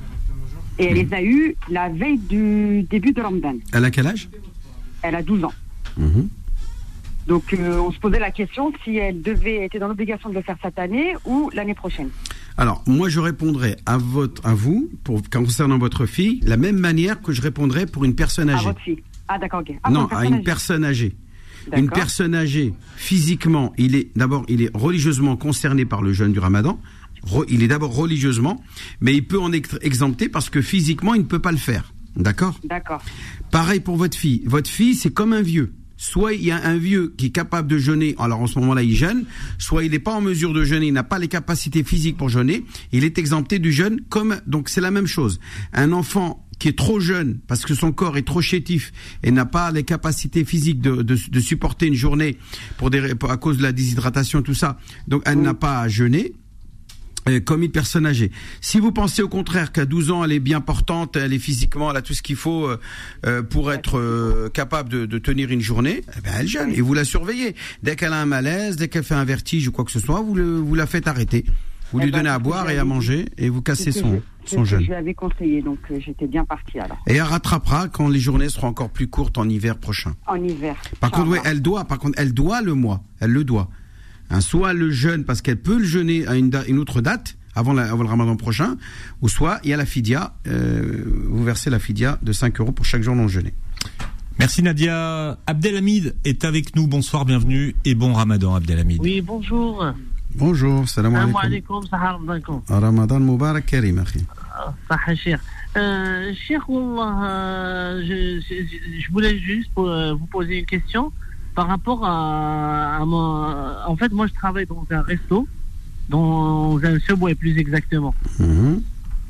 Et elle les a eues la veille du début de Ramadan. Elle a quel âge? Elle a douze ans. Mmh. Donc euh, on se posait la question si elle devait être dans l'obligation de le faire cette année ou l'année prochaine. Alors, moi je répondrai à, votre, à vous, pour, concernant votre fille, la même manière que je répondrai pour une personne âgée. À votre fille. Ah d'accord, ok. Ah, non, une à une âgée. personne âgée. Une personne âgée, physiquement, il est d'abord, il est religieusement concerné par le jeûne du Ramadan. Re, il est d'abord religieusement, mais il peut en être exempté parce que physiquement, il ne peut pas le faire. D'accord ? D'accord. Pareil pour votre fille. Votre fille, c'est comme un vieux. Soit il y a un vieux qui est capable de jeûner, alors en ce moment-là, il jeûne. Soit il n'est pas en mesure de jeûner, il n'a pas les capacités physiques pour jeûner. Il est exempté du jeûne comme, donc c'est la même chose. Un enfant qui est trop jeune parce que son corps est trop chétif et n'a pas les capacités physiques de, de, de supporter une journée pour des, à cause de la déshydratation, tout ça. Donc elle mmh. n'a pas à jeûner. Comme une personne âgée. Si vous pensez au contraire qu'à douze ans elle est bien portante, elle est physiquement, elle a tout ce qu'il faut euh, pour être euh, capable de, de tenir une journée, eh ben elle jeûne et vous la surveillez. Dès qu'elle a un malaise, dès qu'elle fait un vertige ou quoi que ce soit, vous, le, vous la faites arrêter. Vous eh lui ben, donnez à boire et à manger et vous cassez son, je, son jeûne. Je l'avais conseillé, donc euh, j'étais bien partie alors. Et elle rattrapera quand les journées seront encore plus courtes en hiver prochain. En hiver. Par contre, oui, elle doit. Par contre, elle doit le mois. Elle le doit. Hein, soit le jeûne parce qu'elle peut le jeûner à une, da- une autre date avant, la, avant le Ramadan prochain, ou soit il y a la fidia. Euh, vous versez la fidia de cinq euros pour chaque jour non jeûné. Merci Nadia. Abdelhamid est avec nous. Bonsoir, bienvenue et bon Ramadan Abdelhamid. Oui, bonjour. Bonjour, salam alaikum. Salam alaikum, salam alaikum. Ramadan Mubarak Karim, akhi. Sahha Cheikh. Euh, Cheikh, Wallah, je, je, je voulais juste pour, euh, vous poser une question par rapport à, à mon... En fait, moi, je travaille dans un resto, dans un Subway plus exactement. Mm-hmm.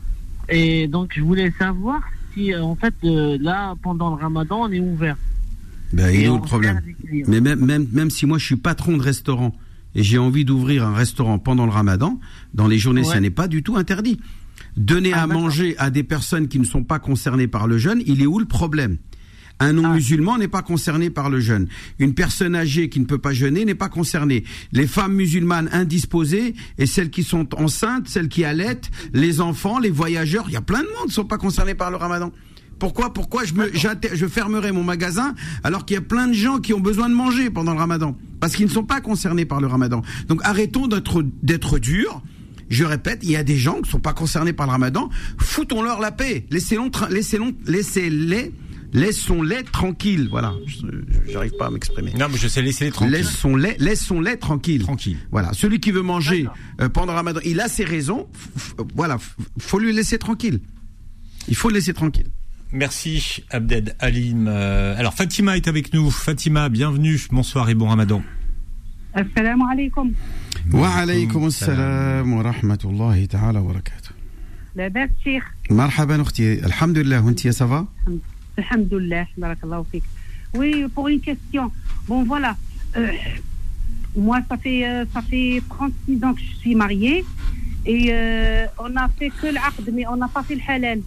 Et donc, je voulais savoir si, en fait, euh, là, pendant le Ramadan, on est ouvert. Ben, il est où le problème? Mais même, même, même si moi, je suis patron de restaurant et j'ai envie d'ouvrir un restaurant pendant le Ramadan, dans les journées, ouais. Ça n'est pas du tout interdit. Donner ah, à d'accord. manger à des personnes qui ne sont pas concernées par le jeûne, il est où le problème? Un non-musulman ah. n'est pas concerné par le jeûne. Une personne âgée qui ne peut pas jeûner n'est pas concernée. Les femmes musulmanes indisposées et celles qui sont enceintes, celles qui allaitent, les enfants, les voyageurs, il y a plein de monde qui ne sont pas concernés par le Ramadan. Pourquoi, pourquoi je, me, je fermerai mon magasin alors qu'il y a plein de gens qui ont besoin de manger pendant le Ramadan? Parce qu'ils ne sont pas concernés par le Ramadan. Donc arrêtons d'être, d'être durs. Je répète, il y a des gens qui ne sont pas concernés par le Ramadan. Foutons-leur la paix. Laissez-les, laissez-les, laissez-les, laissons-les tranquilles. Voilà. Je n'arrive pas à m'exprimer. Non, mais je sais laisser les tranquilles. Laissons-les, laissons-les tranquilles. Tranquille. Voilà. Celui qui veut manger euh, pendant le Ramadan, il a ses raisons. F- voilà. Faut lui laisser tranquille. Il faut le laisser tranquille. Merci Abdel Halim. Euh, alors Fatima est avec nous. Fatima, bienvenue. Bonsoir et bon Ramadan. Assalamu alaikum. Wa alaykum assalam wa rahmatullahi ta'ala wa barakatuh. Labas Cheikh. Marhaban ukhti. Alhamdulillah, unti ça va? Alhamdulillah, barakallahu fik. Oui, pour une question. Bon voilà, euh, moi ça fait euh, ça fait trente-six ans que je suis mariée et euh, on a fait que l'aqd mais on n'a pas fait le halal.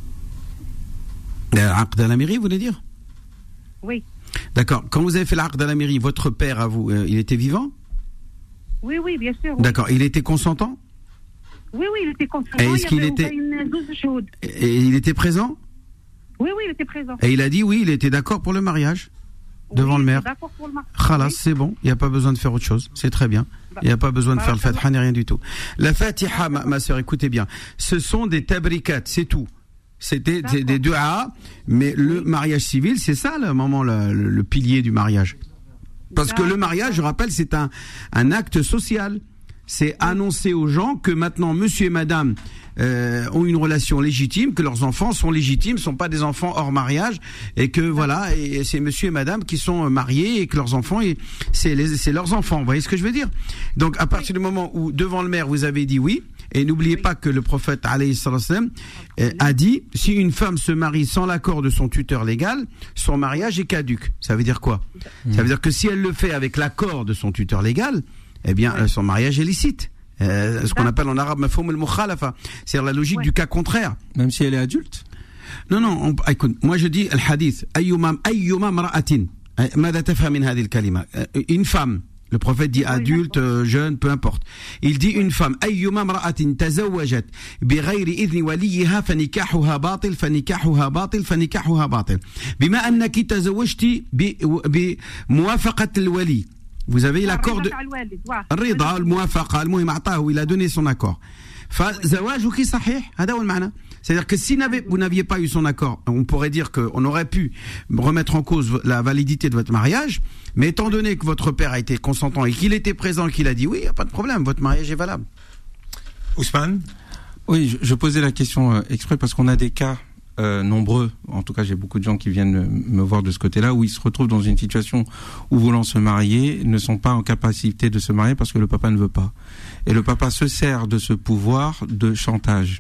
L'aqd à la mairie, vous voulez dire? Oui. D'accord. Quand vous avez fait l'aqd à la mairie, votre père à vous, euh, il était vivant? Oui, oui, bien sûr. Oui. D'accord. Il était consentant? Oui, oui, il était consentant. Et est-ce il qu'il était une douze chaude. Et il était présent? Oui, oui, il était présent. Et il a dit oui, il était d'accord pour le mariage devant oui, le maire. D'accord pour le mariage. Khalas, oui. C'est bon. Il n'y a pas besoin de faire autre chose. C'est très bien. Il n'y a pas besoin de bah, faire le Fatiha ni rien du tout. La Fatiha, ma, ma sœur, écoutez bien. Ce sont des tabrikat, c'est tout. C'était des, des du'a, mais le mariage civil, c'est ça, le moment, le, le, le pilier du mariage. Parce que le mariage, je rappelle, c'est un, un acte social. C'est annoncer aux gens que maintenant, monsieur et madame euh, ont une relation légitime, que leurs enfants sont légitimes, sont pas des enfants hors mariage, et que voilà, et c'est monsieur et madame qui sont mariés et que leurs enfants, et c'est, les, c'est leurs enfants. Vous voyez ce que je veux dire? Donc, à partir du moment où, devant le maire, vous avez dit oui, et n'oubliez pas que le prophète alayhi salam a dit, si une femme se marie sans l'accord de son tuteur légal, son mariage est caduc. Ça veut dire quoi? Mmh. Ça veut dire que si elle le fait avec l'accord de son tuteur légal, eh bien, ouais. son mariage est licite. Euh, ce qu'on appelle en arabe mafhoum al-mukhalafa, c'est-à-dire la logique ouais. du cas contraire. Même si elle est adulte? Non, non, on, écoute, moi je dis al-hadith, ayyuma ayyuma mar'atin, mada tafham min hadhihi al-kalima. Une femme, Le prophète dit adulte, euh, jeune, peu importe. Il dit une femme, ayyuma imra'atin tazawwajat bighayri idhni waliha fanikahuha batil fanikahuha batil fanikahuha batil. Bima annaki tazawwajti bi bi muwafaqat al-wali. Vous avez l'accord de Rida al-muwafaqa, al-muhim a'tahu, il a donné son accord. Fa zawajuki sahih, hada huwa al-ma'na. C'est-à-dire que si vous n'aviez pas eu son accord, on pourrait dire qu'on aurait pu remettre en cause la validité de votre mariage, mais étant donné que votre père a été consentant et qu'il était présent, qu'il a dit oui, il n'y a pas de problème, votre mariage est valable. Ousmane ? Oui, je, je posais la question euh, exprès parce qu'on a des cas euh, nombreux, en tout cas j'ai beaucoup de gens qui viennent me, me voir de ce côté-là, où ils se retrouvent dans une situation où voulant se marier, ne sont pas en capacité de se marier parce que le papa ne veut pas. Et le papa se sert de ce pouvoir de chantage.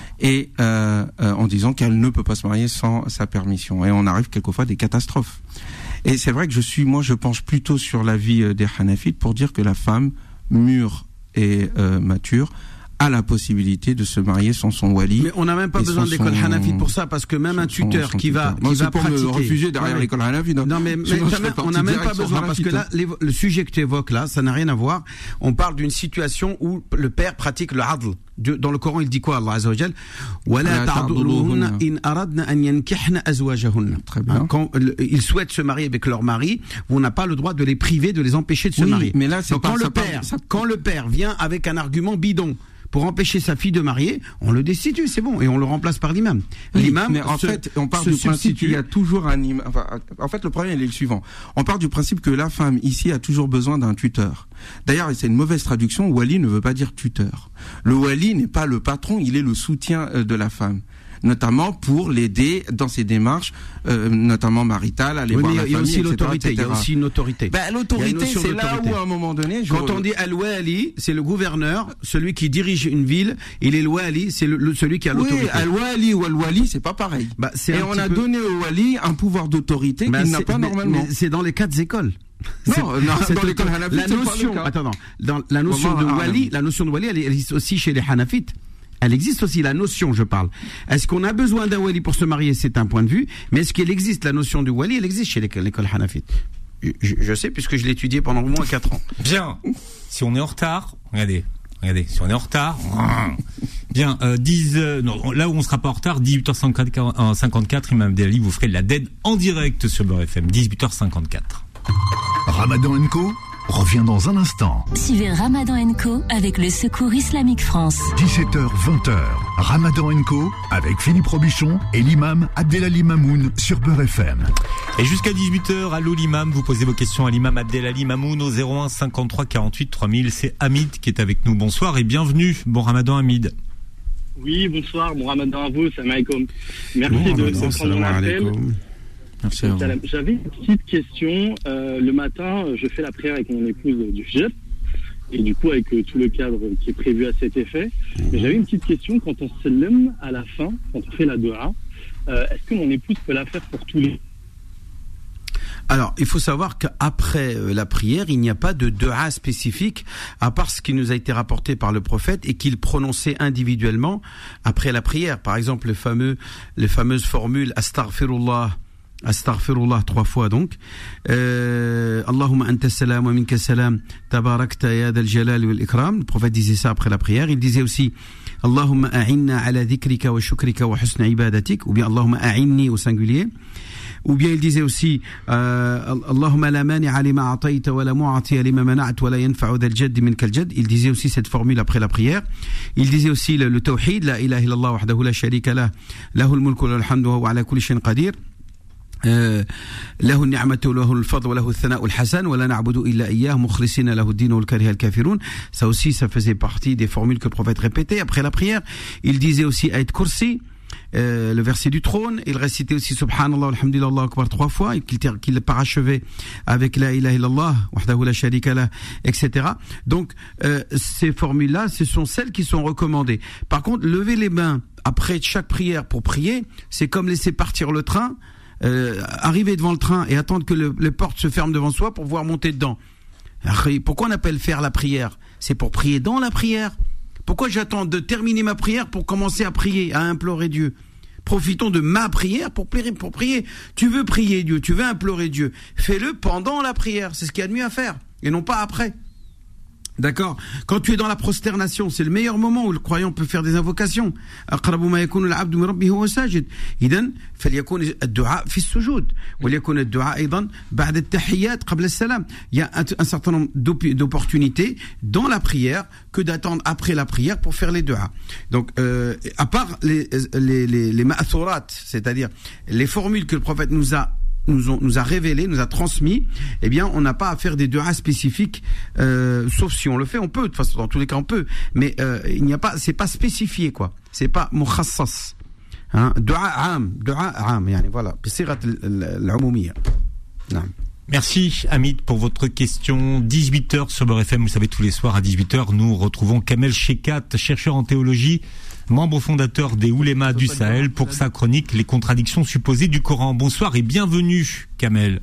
Et euh, euh, en disant qu'elle ne peut pas se marier sans sa permission. Et on arrive quelquefois à des catastrophes. Et c'est vrai que je suis, moi, je penche plutôt sur l'avis des Hanafites pour dire que la femme mûre et euh, mature a la possibilité de se marier sans son wali. Mais on n'a même pas besoin de l'école Hanafite pour ça, parce que même un tuteur son, son qui va, Moi, qui va pour pratiquer. Me refuser derrière ouais, l'école Hanafite. Non, mais, mais même, on n'a même pas besoin, parce que là, les, le sujet que tu évoques là, ça n'a rien à voir. On parle d'une situation où le père pratique le adl. Dans le Coran, il dit quoi, Allah Azza wa Jal? وَلَا تَعْضُلُوهُنَّ إِنْ أَرَدْنَ أَنْ يَنْكِحْنَ أَزْوَاجَهُنَّ. Très bien. Quand ils souhaitent se marier avec leur mari, on n'a pas le droit de les priver, de les empêcher de se oui, marier. Mais là, c'est Donc, pas, quand, ça le père, ça... quand le père vient avec un argument bidon pour empêcher sa fille de marier, on le destitue, c'est bon, et on le remplace par l'imam. Oui, l'imam, mais en se, fait, on part du principe qu'il y a toujours un imam. Enfin, en fait, le problème il est le suivant. On part du principe que la femme ici a toujours besoin d'un tuteur. D'ailleurs, c'est une mauvaise traduction. Wali ne veut pas dire tuteur. Le wali n'est pas le patron, il est le soutien de la femme, notamment pour l'aider dans ses démarches, euh, notamment maritales, aller oui, voir la famille, famille, il y a aussi et cetera, l'autorité. et cetera. Il y a aussi une autorité. Ben, l'autorité, une c'est là où à un moment donné, je... quand on dit al-wali, c'est le gouverneur, celui qui dirige une ville, et le wali, c'est le, le, celui qui a l'autorité. Oui, al-wali ou al-wali, c'est pas pareil. Bah, c'est et on a peu... donné au wali un pouvoir d'autorité bah, qu'il n'a pas mais, normalement. Mais c'est dans les quatre écoles. Non, non dans l'école Hanafite, la notion, attends, non, dans la notion de wali, la notion de wali, elle existe aussi chez les Hanafites. Elle existe aussi, la notion, je parle. Est-ce qu'on a besoin d'un wali pour se marier? C'est un point de vue. Mais est-ce qu'il existe la notion du wali? Elle existe chez l'école Hanafite. Je, je sais, puisque je l'ai étudié pendant au moins quatre ans. Bien. Si on est en retard, regardez. Regardez, si on est en retard, bien, euh, dix, euh, non, là où on sera pas en retard, dix-huit heures cinquante-quatre, Imam Abdelali, vous ferez de la D E D en direct sur Beurre F M, dix-huit heures cinquante-quatre. Ramadan and Co revient dans un instant. Suivez Ramadan and Co avec le Secours Islamique France. dix-sept heures vingt, Ramadan and Co avec Philippe Robichon et l'imam Abdelali Mamoun sur Beurre F M. Et jusqu'à dix-huit heures, allô l'imam, vous posez vos questions à l'imam Abdelali Mamoun au zéro un cinquante-trois quarante-huit trois mille. C'est Hamid qui est avec nous. Bonsoir et bienvenue. Bon Ramadan Hamid. Oui, bonsoir. Bon Ramadan à vous. Salam alaikum. Merci bon, de, de prendre mon appel. Merci à vous. J'avais une petite question. Euh, le matin, je fais la prière avec mon épouse du hijab. Et du coup, avec euh, tout le cadre qui est prévu à cet effet. Mmh. Mais j'avais une petite question. Quand on se lève à la fin, quand on fait la doha, euh, est-ce que mon épouse peut la faire pour tous les... Alors, il faut savoir qu'après euh, la prière, il n'y a pas de doha spécifique, à part ce qui nous a été rapporté par le prophète et qu'il prononçait individuellement après la prière. Par exemple, le fameux, les fameuses formules Astaghfirullah, Astaghfirullah trois fois donc. Euh, Allahumma anta salam wa minka salam, tabarakta ya dal jalal wal ikram. Le prophète disait ça après la prière. Il disait aussi Allahumma a'inna ala dhikrika wa shukrika wa husna ibadatik, ou bien Allahumma a'inni au singulier. Ou bien il disait aussi euh, Allahumma la mani'a lima a'tayta wa la mu'atiya lima mana'ta wa la yanfa'u dhal jadd minka al jadd. Il disait aussi cette formule après la prière. Il disait aussi le, le tawhid, la ilaha illallah wahdahu la sharika lah, lahul mulku wa lahul hamdu wa huwa ala kulli shay'in qadir. له النعمة وله الفضل وله الثناء الحسن ولا نعبد إلا إياه مخلصين له الدين والكره الكافرون. Ça aussi, ça faisait partie des formules que le prophète répétait après la prière. Il disait aussi Ayat Kursi, euh, le verset du trône. Il récitait aussi Subhanallah walhamdulillah Allahu akbar trois fois et qu'il, qu'il parachevait avec La ilaha illallah wahdahu la sharika lah, et cetera. Donc euh, ces formules-là, ce sont celles qui sont recommandées. Par contre, lever les mains après chaque prière pour prier, c'est comme laisser partir le train. Euh, arriver devant le train et attendre que le, les portes se ferment devant soi pour pouvoir monter dedans. Pourquoi on appelle faire la prière? C'est pour prier dans la prière. Pourquoi j'attends de terminer ma prière pour commencer à prier, à implorer Dieu? Profitons de ma prière pour prier, pour prier. Tu veux prier Dieu, tu veux implorer Dieu, fais-le pendant la prière, c'est ce qu'il y a de mieux à faire. et non pas après. D'accord. Quand tu es dans la prosternation, c'est le meilleur moment où le croyant peut faire des invocations. أقرب ما يكون العبد من ربه وهو ساجد. إذن فليكون الدعاء في السجود وليكون الدعاء أيضا بعد التحيات قبل السلام. Il y a un, un certain nombre d'opportunités dans la prière que d'attendre après la prière pour faire les du'as. Donc, euh, à part les les les, les ma'thurat, c'est-à-dire les formules que le prophète nous a Nous, ont, nous a révélé, nous a transmis, eh bien, on n'a pas à faire des du'as spécifiques, euh, sauf si on le fait, on peut, de toute façon, dans tous les cas, on peut, mais euh, il n'y a pas, c'est pas spécifié, quoi, c'est pas mukhassas, hein, du'a am, du'a am, yani, voilà, bisirat al-umumiyya. Merci Hamid pour votre question. dix-huit heures sur Beurre F M, vous savez, tous les soirs à dix-huit heures, nous retrouvons Kamel Shekat, chercheur en théologie, membre fondateur des Oulémas du Sahel, pour sa chronique Les contradictions supposées du Coran. Bonsoir et bienvenue, Kamel.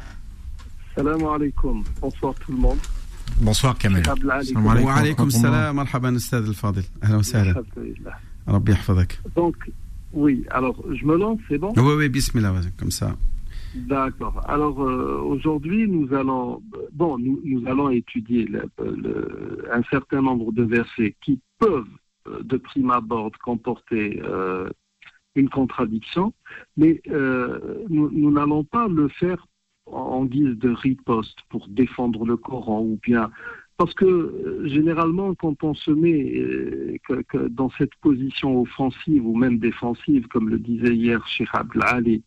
Salam alaikum. Bonsoir tout le monde. Bonsoir, Kamel. Wa alaykum salam, marhaban, Ustad al-Fadil. Ahlan wa sahlan. Rabbi yahfadak. Donc, oui, alors, je me lance, c'est bon? Oui, oui, bismillah, comme ça. D'accord. Alors, euh, aujourd'hui, nous allons, bon, nous, nous allons étudier le, le, un certain nombre de versets qui peuvent de prime abord comporter euh, une contradiction, mais euh, nous, nous n'allons pas le faire en guise de riposte pour défendre le Coran, ou bien parce que euh, généralement quand on se met euh, que, que dans cette position offensive ou même défensive, comme le disait hier Cheikh Abdel Ali,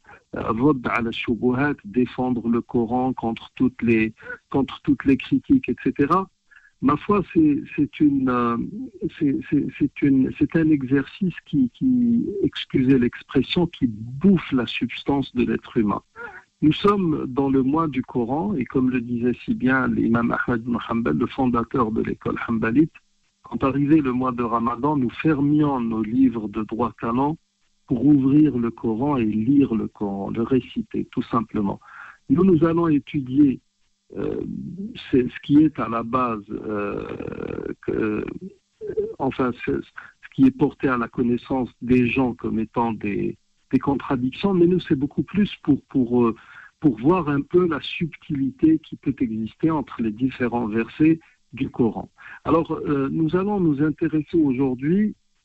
euh, défendre le Coran contre toutes les contre toutes les critiques, et cetera. Ma foi, c'est, c'est, une, euh, c'est, c'est, c'est, une, c'est un exercice qui, qui, excusez l'expression, qui bouffe la substance de l'être humain. Nous sommes dans le mois du Coran, et comme le disait si bien l'imam Ahmed ibn Hanbal, le fondateur de l'école Hanbalite, quand arrivait le mois de Ramadan, nous fermions nos livres de droit canon pour ouvrir le Coran et lire le Coran, le réciter, tout simplement. Nous, nous allons étudier Euh, c'est ce qui est à la base, euh, que, enfin, c'est ce qui est porté à la connaissance des gens comme étant des, des contradictions, mais nous, c'est beaucoup plus pour, pour, pour voir un peu la subtilité qui peut exister entre les différents versets du Coran. Alors, euh, nous allons nous intéresser aujourd'hui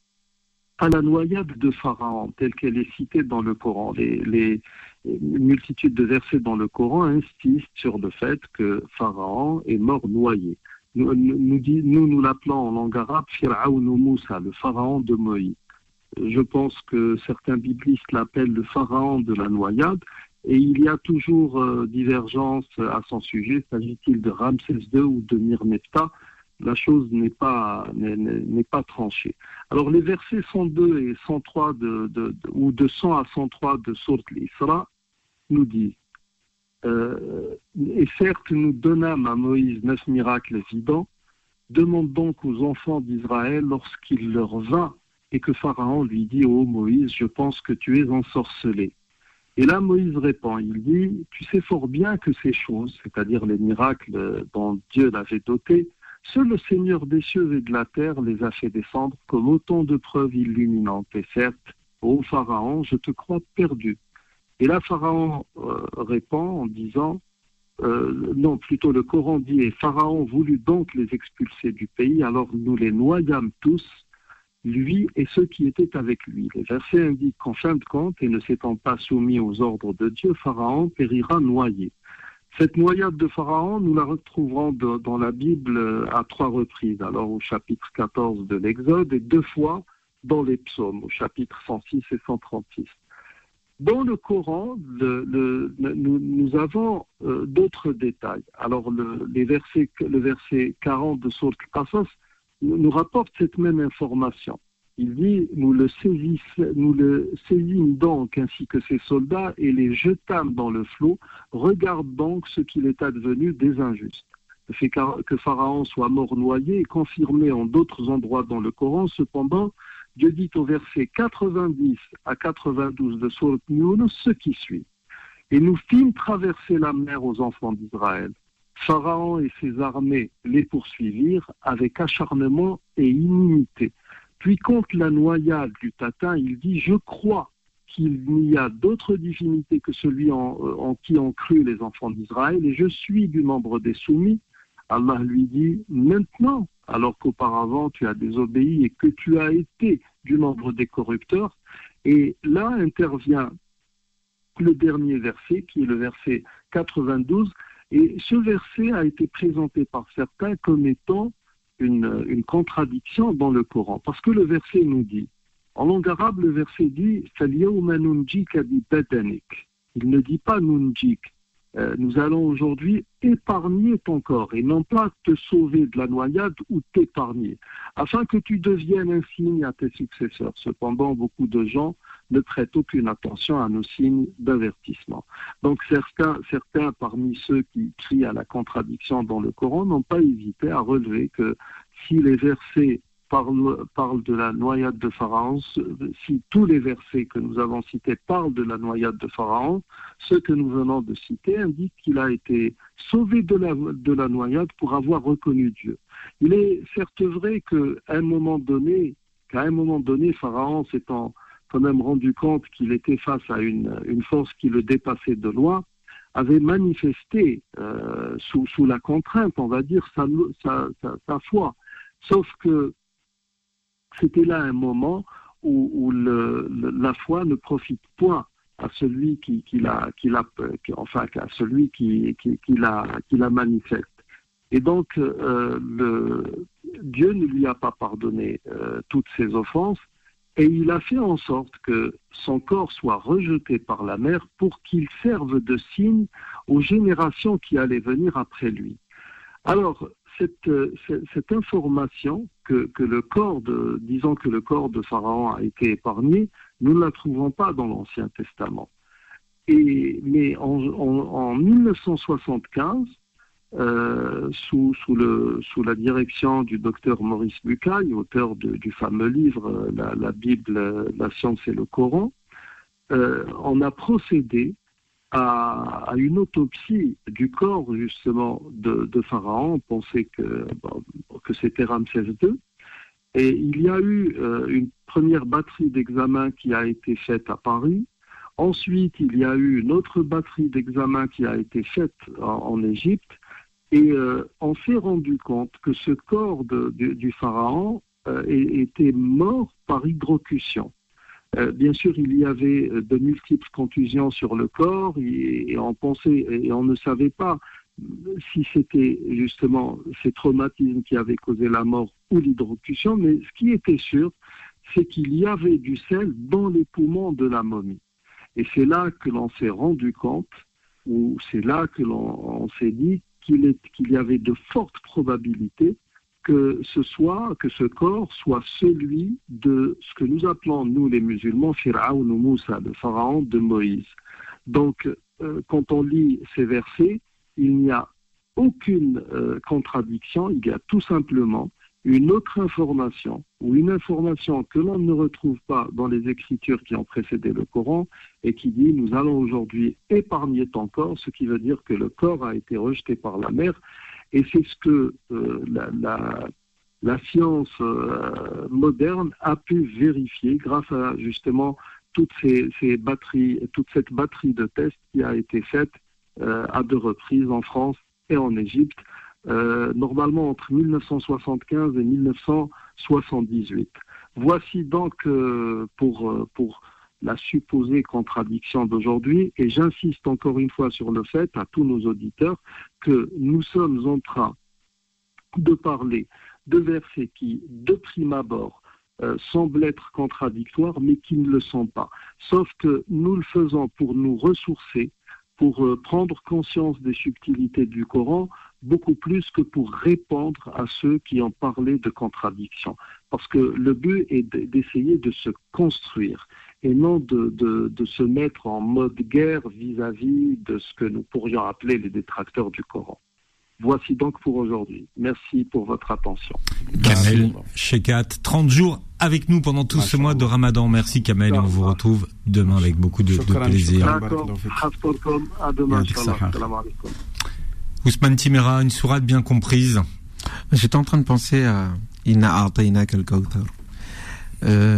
à la noyade de Pharaon, telle qu'elle est citée dans le Coran. Les, les, une multitude de versets dans le Coran insistent sur le fait que Pharaon est mort noyé. Nous, nous, nous, nous l'appelons en langue arabe Fir'aun Moussa, le Pharaon de Moïse. Je pense que certains biblistes l'appellent le Pharaon de la noyade, et il y a toujours euh, divergence à son sujet. S'agit-il de Ramsès deux ou de Merneptah? La chose n'est pas, n'est, n'est pas tranchée. Alors les versets cent deux et cent trois de, de, de, ou de cent à cent trois de Sourate l'Isra nous disent euh, et certes nous donnâmes à Moïse neuf miracles évidents, demande donc aux enfants d'Israël lorsqu'il leur vint et que Pharaon lui dit: ô Moïse, je pense que tu es ensorcelé. Et là Moïse répond, il dit: tu sais fort bien que ces choses, c'est-à-dire les miracles dont Dieu l'avait doté, seul le Seigneur des cieux et de la terre les a fait descendre comme autant de preuves illuminantes. Et certes, ô Pharaon, je te crois perdu. Et là, Pharaon euh, répond en disant, euh, non, plutôt le Coran dit, et Pharaon voulut donc les expulser du pays, alors nous les noyâmes tous, lui et ceux qui étaient avec lui. Les versets indiquent qu'en fin de compte, et ne s'étant pas soumis aux ordres de Dieu, Pharaon périra noyé. Cette noyade de Pharaon, nous la retrouverons de, dans la Bible à trois reprises. Alors au chapitre quatorze de l'Exode et deux fois dans les psaumes, au chapitre cent six et cent trente-six. Dans le Coran, le, le, nous, nous avons euh, d'autres détails. Alors le, les versets, le verset quarante de Sourate Al-Qasas nous rapporte cette même information. Il dit, nous le, saisisse, nous le saisîmes donc ainsi que ses soldats et les jetâmes dans le flot. Regarde donc ce qu'il est advenu des injustes. Le fait que Pharaon soit mort noyé est confirmé en d'autres endroits dans le Coran. Cependant, Dieu dit au verset quatre-vingt-dix à quatre-vingt-douze de Sourate Yunus ce qui suit. Et nous fîmes traverser la mer aux enfants d'Israël. Pharaon et ses armées les poursuivirent avec acharnement et inimité. Puis contre la noyade du Tatin, il dit « Je crois qu'il n'y a d'autre divinité que celui en, en qui ont cru les enfants d'Israël, et je suis du nombre des soumis, Allah lui dit maintenant, alors qu'auparavant tu as désobéi et que tu as été du nombre des corrupteurs. Et là intervient le dernier verset, qui est le verset quatre-vingt-douze, et ce verset a été présenté par certains comme étant une, une contradiction dans le Coran, parce que le verset nous dit, en langue arabe, le verset dit « Fal-yawma nunjika bi badanik ». Il ne dit pas « nunjik ». Euh, nous allons aujourd'hui épargner ton corps et non pas te sauver de la noyade ou t'épargner, afin que tu deviennes un signe à tes successeurs. Cependant, beaucoup de gens ne prêtent aucune attention à nos signes d'avertissement. Donc certains, certains parmi ceux qui crient à la contradiction dans le Coran n'ont pas hésité à relever que si les versets Parle, parle de la noyade de Pharaon, si tous les versets que nous avons cités parlent de la noyade de Pharaon, ceux que nous venons de citer indiquent qu'il a été sauvé de la, de la noyade pour avoir reconnu Dieu. Il est certes vrai qu'à un moment donné, qu'à un moment donné, Pharaon s'étant quand même rendu compte qu'il était face à une, une force qui le dépassait de loin, avait manifesté euh, sous, sous la contrainte, on va dire, sa, sa, sa, sa foi. Sauf que c'était là un moment où, où le, le, la foi ne profite point à celui qui, qui, la, qui, la, qui enfin à celui qui, qui, qui, la, qui la manifeste. Et donc euh, le, Dieu ne lui a pas pardonné euh, toutes ses offenses, et il a fait en sorte que son corps soit rejeté par la mer pour qu'il serve de signe aux générations qui allaient venir après lui. Alors, Cette, cette information que, que le corps de, disons que le corps de Pharaon a été épargné, nous ne la trouvons pas dans l'Ancien Testament. Et, mais en, en, en dix-neuf cent soixante-quinze, euh, sous, sous, le, sous la direction du docteur Maurice Bucaille, auteur de, du fameux livre la, la Bible, la science et le Coran, euh, on a procédé À, à une autopsie du corps justement de, de Pharaon. On pensait que, bon, que c'était Ramsès deux, et il y a eu euh, une première batterie d'examen qui a été faite à Paris. Ensuite, il y a eu une autre batterie d'examen qui a été faite en, en Égypte, et euh, on s'est rendu compte que ce corps de, de, du Pharaon euh, était mort par hydrocution. Euh, bien sûr, il y avait de multiples contusions sur le corps, et, et on pensait, et on ne savait pas si c'était justement ces traumatismes qui avaient causé la mort ou l'hydrocution, mais ce qui était sûr, c'est qu'il y avait du sel dans les poumons de la momie. Et c'est là que l'on s'est rendu compte, ou c'est là que l'on on s'est dit qu'il, est, qu'il y avait de fortes probabilités que ce soit, que ce corps soit celui de ce que nous appelons, nous les musulmans, Pharaon ou Moussa, le pharaon de Moïse. Donc, euh, quand on lit ces versets, il n'y a aucune euh, contradiction, il y a tout simplement une autre information, ou une information que l'on ne retrouve pas dans les écritures qui ont précédé le Coran, et qui dit « Nous allons aujourd'hui épargner ton corps », ce qui veut dire que le corps a été rejeté par la mer. Et c'est ce que euh, la, la, la science euh, moderne a pu vérifier grâce à justement toutes ces, ces batteries, toute cette batterie de tests qui a été faite euh, à deux reprises en France et en Égypte, euh, normalement entre dix-neuf cent soixante-quinze et dix-neuf cent soixante-dix-huit. Voici donc euh, pour, pour la supposée contradiction d'aujourd'hui, et j'insiste encore une fois sur le fait à tous nos auditeurs que nous sommes en train de parler de versets qui, de prime abord, euh, semblent être contradictoires, mais qui ne le sont pas. Sauf que nous le faisons pour nous ressourcer, pour euh, prendre conscience des subtilités du Coran, beaucoup plus que pour répondre à ceux qui ont parlé de contradiction. Parce que le but est d'essayer de se construire, et non de, de, de se mettre en mode guerre vis-à-vis de ce que nous pourrions appeler les détracteurs du Coran. Voici donc pour aujourd'hui. Merci pour votre attention. Kamel Shekat, trente jours avec nous pendant tout ce mois de Ramadan. Merci Kamel, et on vous retrouve demain avec beaucoup de, de plaisir. D'accord, à demain, Salam alaikum. Ousmane Timera, une sourate bien comprise. J'étais en train de penser à Inna a'tainaka al-kawthar. Euh,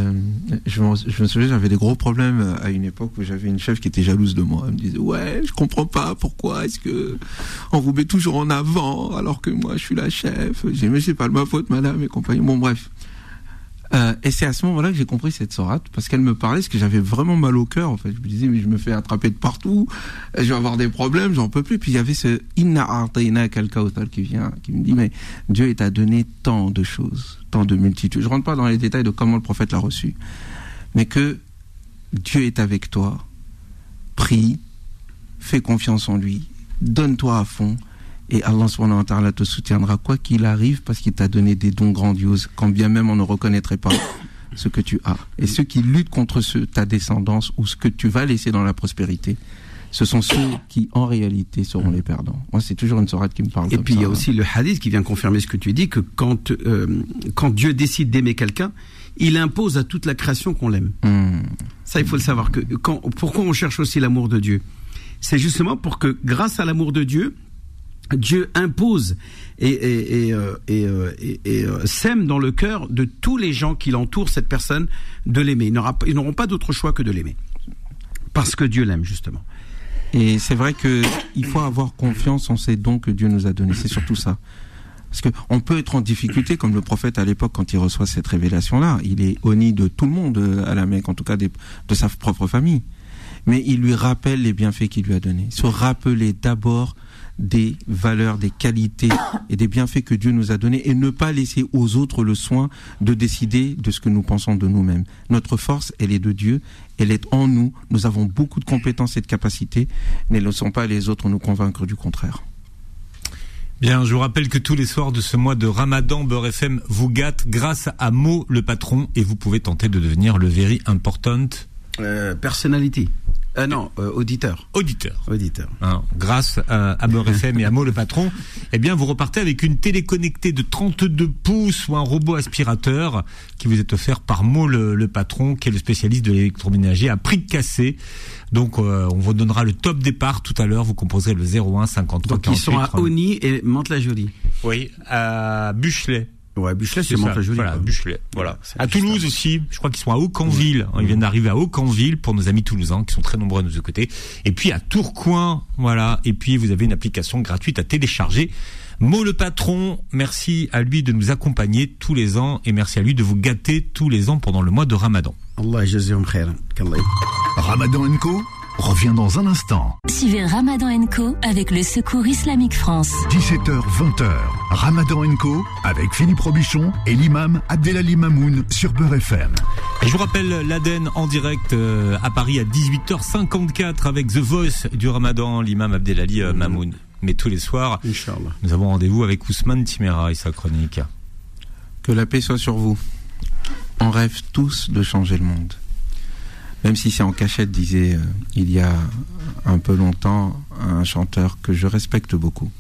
Je me, je me souviens, j'avais des gros problèmes à une époque où j'avais une chef qui était jalouse de moi. Elle me disait, ouais, je comprends pas pourquoi est-ce que on vous met toujours en avant alors que moi je suis la chef. J'ai dit, mais c'est pas de ma faute, madame et compagnie. Bon, bref. Euh, et c'est à ce moment-là que j'ai compris cette sourate, parce qu'elle me parlait, parce que j'avais vraiment mal au cœur, en fait. Je me disais, mais je me fais attraper de partout, je vais avoir des problèmes, j'en peux plus. Puis il y avait ce Inna a'tayna kal-kawthar qui vient, qui me dit, mais Dieu t'a donné tant de choses, tant de multitudes. Je rentre pas dans les détails de comment le prophète l'a reçu, mais que Dieu est avec toi. Prie, fais confiance en lui, donne-toi à fond. Et Allah subhanahu wa ta'ala te soutiendra quoi qu'il arrive, parce qu'il t'a donné des dons grandioses, quand bien même on ne reconnaîtrait pas ce que tu as. Et ceux qui luttent contre ce, ta descendance ou ce que tu vas laisser dans la prospérité, ce sont ceux qui en réalité seront les perdants. Moi, c'est toujours une sourate qui me parle. Et comme puis ça, il y a hein. aussi le hadith qui vient confirmer ce que tu dis, que quand, euh, quand Dieu décide d'aimer quelqu'un, il impose à toute la création qu'on l'aime. Mmh. Ça, il faut le savoir. Que quand, pourquoi on cherche aussi l'amour de Dieu ? C'est justement pour que, grâce à l'amour de Dieu, Dieu impose et, et, et, euh, et, euh, et, et euh, sème dans le cœur de tous les gens qui l'entourent cette personne de l'aimer. Ils n'aura, ils n'auront pas d'autre choix que de l'aimer. Parce que Dieu l'aime, justement. Et c'est vrai que il faut avoir confiance en ces dons que Dieu nous a donnés. C'est surtout ça. Parce que on peut être en difficulté, comme le prophète à l'époque, quand il reçoit cette révélation-là. Il est honni de tout le monde à la Mecque, en tout cas des, de sa propre famille. Mais il lui rappelle les bienfaits qu'il lui a donnés. Se rappeler d'abord des valeurs, des qualités et des bienfaits que Dieu nous a donnés, et ne pas laisser aux autres le soin de décider de ce que nous pensons de nous-mêmes. Notre force, elle est de Dieu, elle est en nous. Nous avons beaucoup de compétences et de capacités, mais ne laissons pas les autres nous convaincre du contraire. Bien, je vous rappelle que tous les soirs de ce mois de Ramadan, Beurre F M vous gâte grâce à Mo le patron, et vous pouvez tenter de devenir le very important euh, personality. Euh, non, euh, auditeur. Auditeur. Auditeur. Hein, grâce à, à Beurre F M et à Mo le patron, eh bien, vous repartez avec une télé connectée de trente-deux pouces ou un robot aspirateur qui vous est offert par Mo le, le patron, qui est le spécialiste de l'électroménager à prix cassé. Donc, euh, on vous donnera le top départ tout à l'heure. Vous composerez le zéro un cinquante-trois quarante-huit. Donc, ils sont à Oni et Mantes-la-Jolie. Oui, à Buchelet. Ouais, Buchelet, c'est, c'est Mantes-la-Jolie. Voilà, quoi. Buchelet. Voilà. À Toulouse aussi, je crois qu'ils sont à Aucanville. Ouais. Ils viennent d'arriver à Aucanville pour nos amis toulousains qui sont très nombreux à nous écouter. Et puis à Tourcoing, voilà. Et puis vous avez une application gratuite à télécharger. Mo le patron, merci à lui de nous accompagner tous les ans et merci à lui de vous gâter tous les ans pendant le mois de Ramadan. Allah jazahum khairan. Ramadan and Co revient dans un instant. Suivez Ramadan and Co avec le Secours Islamique France. dix-sept heures vingt heures. Ramadan and Co avec Philippe Robichon et l'imam Abdelali Mamoun sur Beurre F M. Et je vous rappelle l'Aden en direct euh, à Paris à dix-huit heures cinquante-quatre avec The Voice du Ramadan, l'imam Abdelali euh, Mamoun. Mais tous les soirs, Inch'Allah, nous avons rendez-vous avec Ousmane Timera et sa chronique. Que la paix soit sur vous. On rêve tous de changer le monde. Même si c'est en cachette, disait euh, il y a un peu longtemps un chanteur que je respecte beaucoup.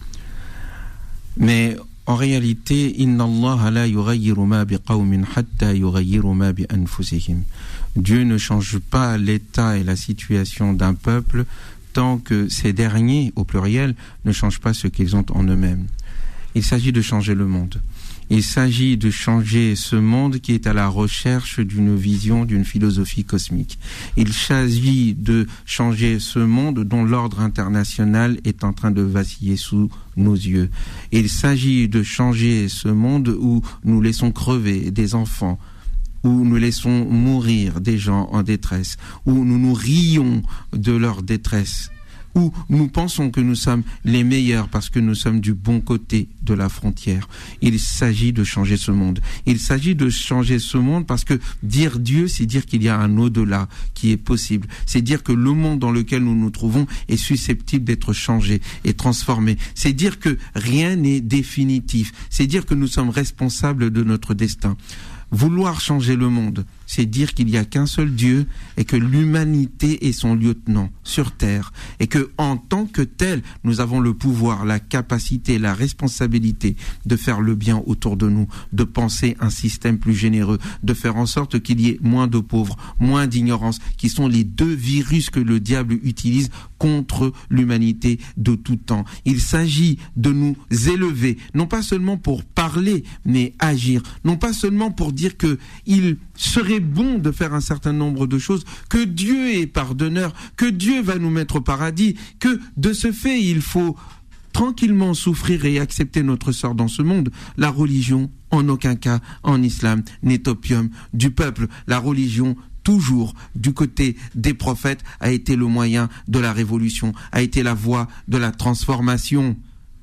Mais en réalité, Inna Allah la yughayyiru ma biqawmin hatta yughayyiru ma bi anfusihim. Dieu ne change pas l'état et la situation d'un peuple tant que ces derniers, au pluriel, ne changent pas ce qu'ils ont en eux-mêmes. Il s'agit de changer le monde. Il s'agit de changer ce monde qui est à la recherche d'une vision, d'une philosophie cosmique. Il s'agit de changer ce monde dont l'ordre international est en train de vaciller sous nos yeux. Il s'agit de changer ce monde où nous laissons crever des enfants, où nous laissons mourir des gens en détresse, où nous nous rions de leur détresse, où nous pensons que nous sommes les meilleurs parce que nous sommes du bon côté de la frontière. Il s'agit de changer ce monde. Il s'agit de changer ce monde parce que dire Dieu, c'est dire qu'il y a un au-delà qui est possible. C'est dire que le monde dans lequel nous nous trouvons est susceptible d'être changé et transformé. C'est dire que rien n'est définitif. C'est dire que nous sommes responsables de notre destin. Vouloir changer le monde, c'est dire qu'il n'y a qu'un seul Dieu et que l'humanité est son lieutenant sur terre et que, en tant que tel, nous avons le pouvoir, la capacité, la responsabilité de faire le bien autour de nous, de penser un système plus généreux, de faire en sorte qu'il y ait moins de pauvres, moins d'ignorance, qui sont les deux virus que le diable utilise contre l'humanité de tout temps. Il s'agit de nous élever, non pas seulement pour parler, mais agir, non pas seulement pour dire que il serait bon de faire un certain nombre de choses, que Dieu est pardonneur, que Dieu va nous mettre au paradis, que de ce fait, il faut tranquillement souffrir et accepter notre sort dans ce monde. La religion, en aucun cas, en islam, n'est opium du peuple. La religion, toujours du côté des prophètes, a été le moyen de la révolution, a été la voie de la transformation.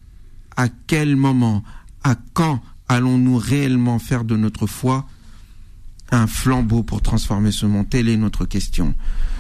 À quel moment, à quand allons-nous réellement faire de notre foi un flambeau pour transformer ce monde? Telle est notre question.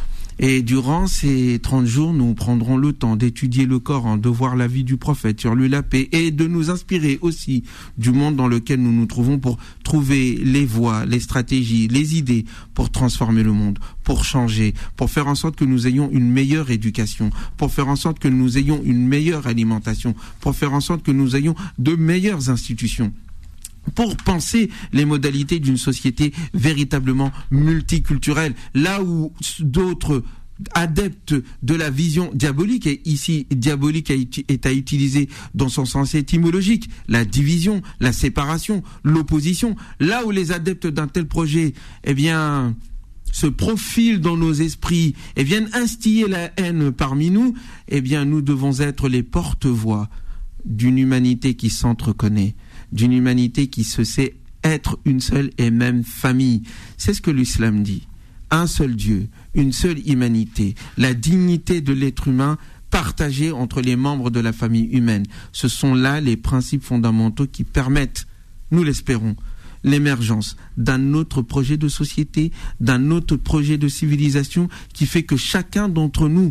Et durant ces trente jours, nous prendrons le temps d'étudier le Coran, de voir la vie du prophète, sur lui la paix, et de nous inspirer aussi du monde dans lequel nous nous trouvons pour trouver les voies, les stratégies, les idées pour transformer le monde, pour changer, pour faire en sorte que nous ayons une meilleure éducation, pour faire en sorte que nous ayons une meilleure alimentation, pour faire en sorte que nous ayons de meilleures institutions, pour penser les modalités d'une société véritablement multiculturelle, là où d'autres adeptes de la vision diabolique, et ici diabolique est à utiliser dans son sens étymologique, la division, la séparation, l'opposition, là où les adeptes d'un tel projet, eh bien, se profilent dans nos esprits et viennent instiller la haine parmi nous, eh bien, nous devons être les porte-voix d'une humanité qui s'entreconnaît, d'une humanité qui se sait être une seule et même famille. C'est ce que l'islam dit. Un seul Dieu, une seule humanité, la dignité de l'être humain partagée entre les membres de la famille humaine. Ce sont là les principes fondamentaux qui permettent, nous l'espérons, l'émergence d'un autre projet de société, d'un autre projet de civilisation qui fait que chacun d'entre nous,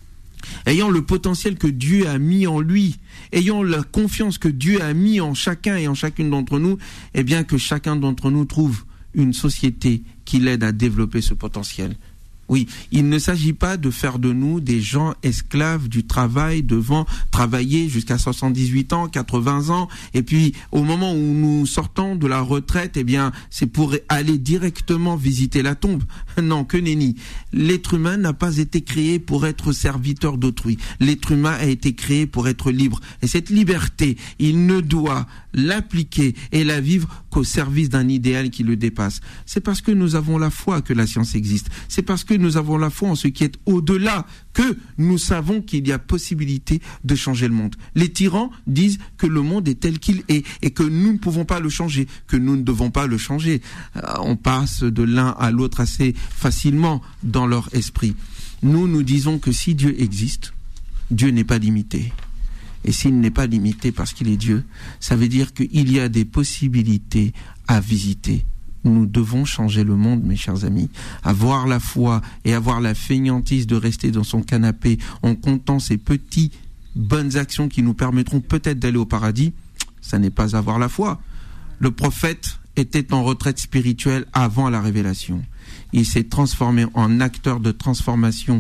ayant le potentiel que Dieu a mis en lui, ayant la confiance que Dieu a mis en chacun et en chacune d'entre nous, eh bien que chacun d'entre nous trouve une société qui l'aide à développer ce potentiel. Oui, il ne s'agit pas de faire de nous des gens esclaves du travail, devant travailler jusqu'à soixante-dix-huit ans, quatre-vingts ans, et puis au moment où nous sortons de la retraite, eh bien, c'est pour aller directement visiter la tombe. Non, que nenni. L'être humain n'a pas été créé pour être serviteur d'autrui. L'être humain a été créé pour être libre. Et cette liberté, il ne doit l'appliquer et la vivre qu'au service d'un idéal qui le dépasse. C'est parce que nous avons la foi que la science existe. C'est parce que nous avons la foi en ce qui est au-delà que nous savons qu'il y a possibilité de changer le monde. Les tyrans disent que le monde est tel qu'il est et que nous ne pouvons pas le changer, que nous ne devons pas le changer. Euh, on passe de l'un à l'autre assez facilement dans leur esprit. Nous, nous disons que si Dieu existe, Dieu n'est pas limité. Et s'il n'est pas limité parce qu'il est Dieu, ça veut dire qu'il y a des possibilités à visiter. Nous devons changer le monde, mes chers amis. Avoir la foi et avoir la fainéantise de rester dans son canapé en comptant ces petites bonnes actions qui nous permettront peut-être d'aller au paradis, ça n'est pas avoir la foi. Le prophète était en retraite spirituelle avant la révélation. Il s'est transformé en acteur de transformation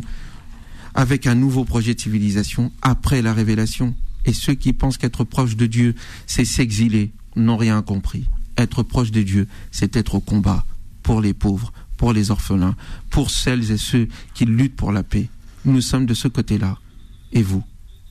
avec un nouveau projet de civilisation après la révélation. Et ceux qui pensent qu'être proche de Dieu, c'est s'exiler, n'ont rien compris. Être proche de Dieu, c'est être au combat pour les pauvres, pour les orphelins, pour celles et ceux qui luttent pour la paix. Nous sommes de ce côté-là. Et vous?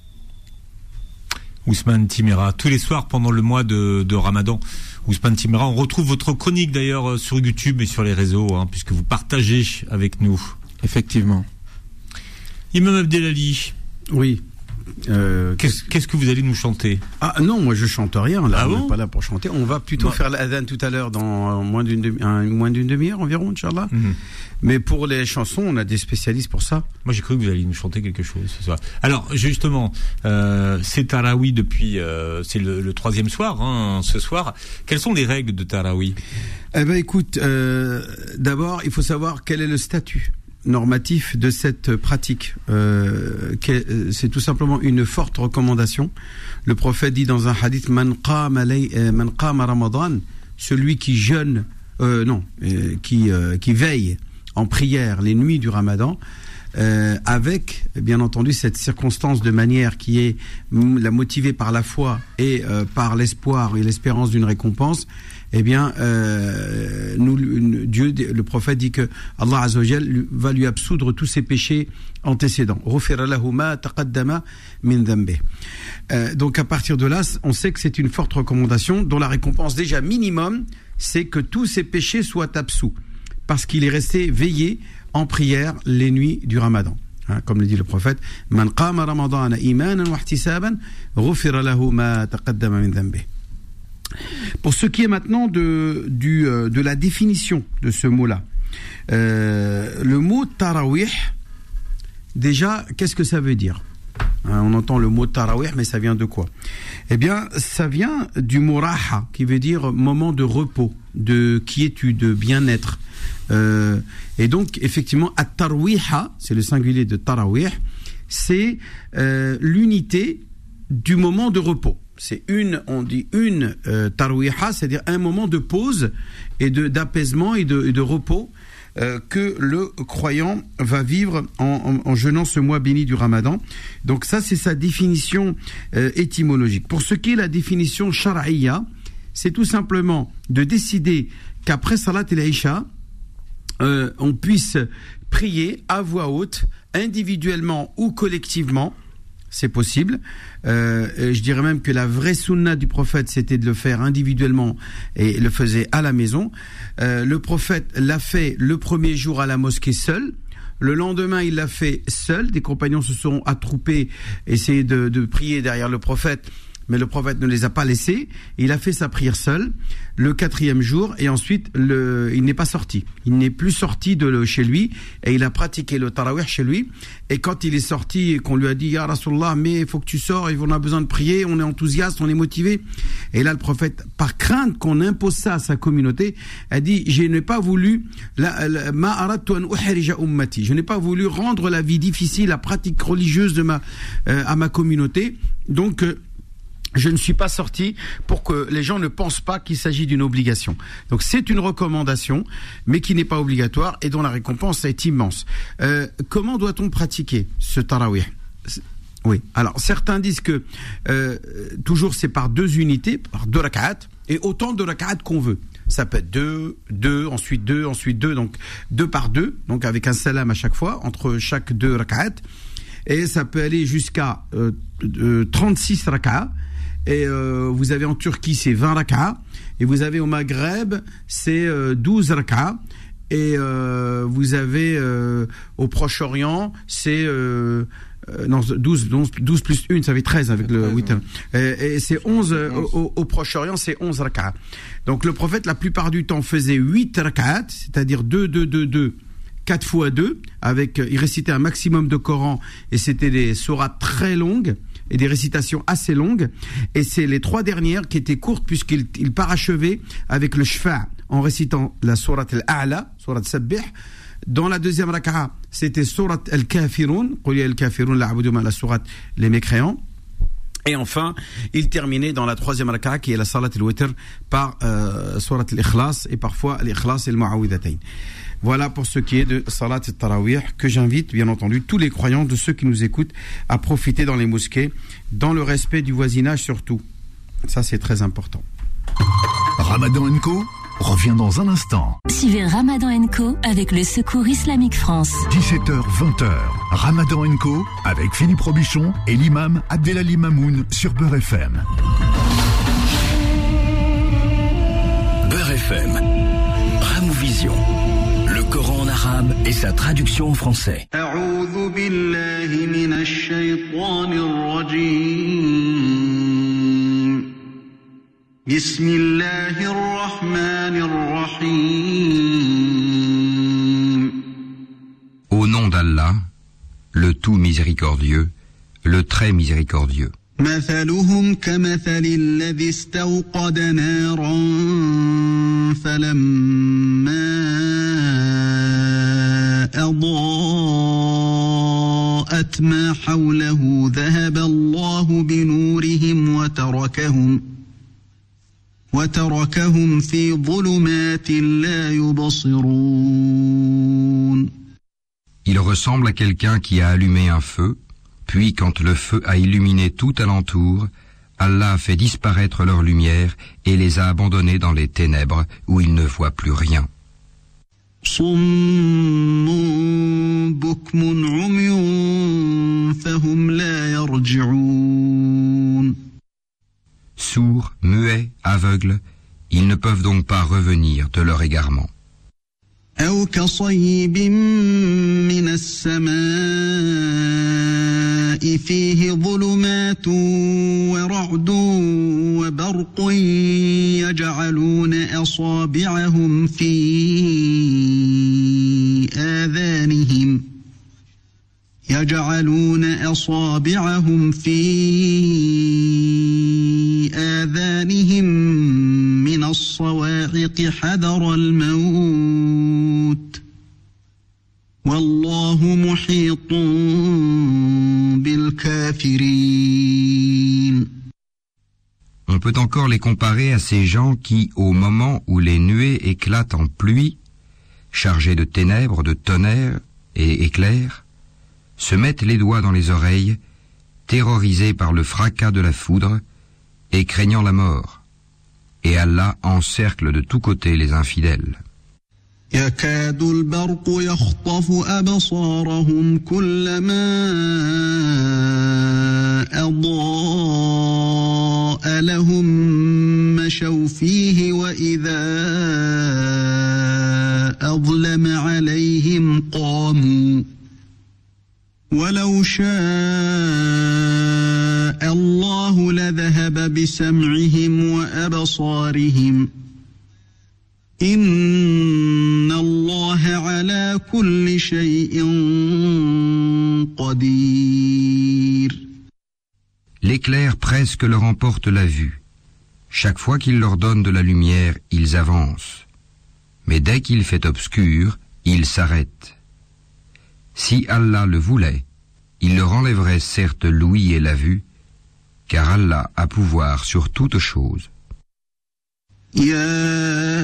Ousmane Timéra, tous les soirs pendant le mois de, de Ramadan. Ousmane Timéra, on retrouve votre chronique d'ailleurs sur YouTube et sur les réseaux, hein, puisque vous partagez avec nous. Effectivement. Imam Abdelali. Oui. Euh, qu'est-ce, qu'est-ce que vous allez nous chanter? Ah non, moi je chante rien, là, ah on bon n'est pas là pour chanter. On va plutôt bah. faire l'adhan tout à l'heure dans moins d'une, demi- un, moins d'une demi-heure environ, Inch'Allah. Mm-hmm. Mais pour les chansons, on a des spécialistes pour ça. Moi j'ai cru que vous alliez nous chanter quelque chose ce soir. Alors justement, euh, c'est Tarawi depuis, euh, c'est le, le troisième soir, hein, ce soir. Quelles sont les règles de Tarawi? Eh ben écoute, euh, d'abord il faut savoir quel est le statut normatif de cette pratique. Euh, c'est tout simplement une forte recommandation. Le prophète dit dans un hadith, man qama man qama Ramadan, celui qui jeûne, euh, non, euh, qui euh, qui veille en prière les nuits du Ramadan, euh, avec bien entendu cette circonstance de manière qui est la motivée par la foi et euh, par l'espoir et l'espérance d'une récompense. Eh bien, euh, nous, Dieu, le prophète dit que Allah Azza wa Jal va lui absoudre tous ses péchés antécédents. Euh, donc à partir de là, on sait que c'est une forte recommandation dont la récompense déjà minimum, c'est que tous ces péchés soient absous. parce qu'il est resté veillé en prière les nuits du Ramadan. Hein, comme le dit le prophète, Man qama ramadana imanan wa ihtisaban ghufira lahu ma taqaddama min dhanbihi. Pour ce qui est maintenant de, du, de la définition de ce mot-là, euh, le mot tarawih, déjà, qu'est-ce que ça veut dire? Hein, on entend le mot tarawih, mais ça vient de quoi? Eh bien, ça vient du mot raha, qui veut dire moment de repos, de quiétude, de bien-être. Euh, et donc, effectivement, at-tarwiha, c'est le singulier de tarawih, c'est euh, l'unité du moment de repos. C'est une, on dit une euh, tarwiha, c'est-à-dire un moment de pause et de d'apaisement et de, et de repos euh, que le croyant va vivre en, en, en jeûnant ce mois béni du Ramadan. Donc ça, c'est sa définition euh, étymologique. Pour ce qui est la définition shar'iyya, c'est tout simplement de décider qu'après Salat el-Isha, euh, on puisse prier à voix haute, individuellement ou collectivement. C'est possible. Euh, je dirais même que la vraie sunna du prophète, c'était de le faire individuellement et le faisait à la maison. Euh, le prophète l'a fait le premier jour à la mosquée seul. Le lendemain, il l'a fait seul. Des compagnons se sont attroupés, essayer de, de prier derrière le prophète. Mais le prophète ne les a pas laissés. Il a fait sa prière seul le quatrième jour et ensuite le, il n'est pas sorti. Il n'est plus sorti de le, chez lui et il a pratiqué le tarawih chez lui. Et quand il est sorti et qu'on lui a dit « Ya Rasulallah, mais il faut que tu sors, on a besoin de prier, on est enthousiaste, on est motivé. » Et là, le prophète, par crainte qu'on impose ça à sa communauté, a dit « Je n'ai pas voulu la, la, ma aradtu an uhrija ummati. Je n'ai pas voulu rendre la vie difficile, la pratique religieuse de ma, euh, à ma communauté. Donc, euh, je ne suis pas sorti pour que les gens ne pensent pas qu'il s'agit d'une obligation. Donc c'est une recommandation, mais qui n'est pas obligatoire et dont la récompense est immense. Euh, comment doit-on pratiquer ce tarawih? Oui. Alors certains disent que euh, toujours c'est par deux unités, par deux rak'at, et autant de rak'at qu'on veut. Ça peut être deux, deux, ensuite deux, ensuite deux, donc deux par deux, donc avec un salam à chaque fois entre chaque deux rak'at, et ça peut aller jusqu'à euh, euh, trente-six rak'at. Et euh, vous avez en Turquie c'est vingt rak'ah et vous avez au Maghreb c'est euh, douze rak'ah et euh, vous avez euh, au Proche-Orient c'est euh, euh, non douze, douze, douze plus un ça fait treize avec le witr et, et c'est onze euh, au, au Proche-Orient c'est onze rak'ah. Donc le prophète la plupart du temps faisait huit rak'at, c'est-à-dire deux, deux, deux, deux, quatre fois deux, avec il récitait un maximum de Coran et c'était des sourates très longues et des récitations assez longues, et c'est les trois dernières qui étaient courtes puisqu'il il parachevait avec le shfa' en récitant la sourate al-A'la, sourate Sabbih. Dans la deuxième raka'a, c'était sourate al-Kafirun, qul ya al-Kafirun la a'budu ma, la sourate les mécréants. Et enfin, il terminait dans la troisième raka'a qui est la salat al-Witr par euh, sourate al-Ikhlas et parfois al-Ikhlas et al-Mu'awwidhatayn. Voilà pour ce qui est de Salat al-Tarawih, que j'invite bien entendu tous les croyants de ceux qui nous écoutent à profiter dans les mosquées, dans le respect du voisinage surtout. Ça c'est très important. Ramadan and Co revient dans un instant. Suivez Ramadan and Co avec le Secours Islamique France. dix-sept heures vingt heures. Ramadan and Co avec Philippe Robichon et l'imam Abdelali Mamoun sur Beurre F M. Beurre F M. Ramouvision. Le Coran en arabe et sa traduction en français. A'oudhu billahi minash shaytanir rajim. Bismillahir rahmanir rahim. Au nom d'Allah, le tout miséricordieux, le très miséricordieux. مثلهم كمثل الذي استوقد نارا فلما أضاءت ما حوله ذهب الله بنورهم وتركهم وتركهم في ظلمات لا يبصرون. Il ressemble à quelqu'un qui a allumé un feu. Puis, quand le feu a illuminé tout alentour, Allah a fait disparaître leur lumière et les a abandonnés dans les ténèbres où ils ne voient plus rien. Sourds, muets, aveugles, ils ne peuvent donc pas revenir de leur égarement. أو كصيب من السماء فيه ظلمات ورعد وبرق يجعلون أصابعهم في آذانهم يجعلون أصابعهم في آذانهم من الصواعق حذر الموت والله محيط بالكافرين. On peut encore les comparer à ces gens qui, au moment où les nuées éclatent en pluie, chargées de ténèbres, de tonnerre et éclairs, se mettent les doigts dans les oreilles, terrorisés par le fracas de la foudre et craignant la mort. Et Allah encercle de tous côtés les infidèles. يكاد البرق يخطف أبصارهم كلما أضاء لهم مشوا فيه وإذا أظلم عليهم قاموا ولو شاء الله لذهب بسمعهم وأبصارهم إن الله على كل شيء قدير. L'éclair presque leur emporte la vue. Chaque fois qu'il leur donne de la lumière, ils avancent. Mais dès qu'il fait obscur, ils s'arrêtent. Si Allah le voulait, il leur enlèverait certes l'ouïe et la vue, car Allah a pouvoir sur toute chose. يا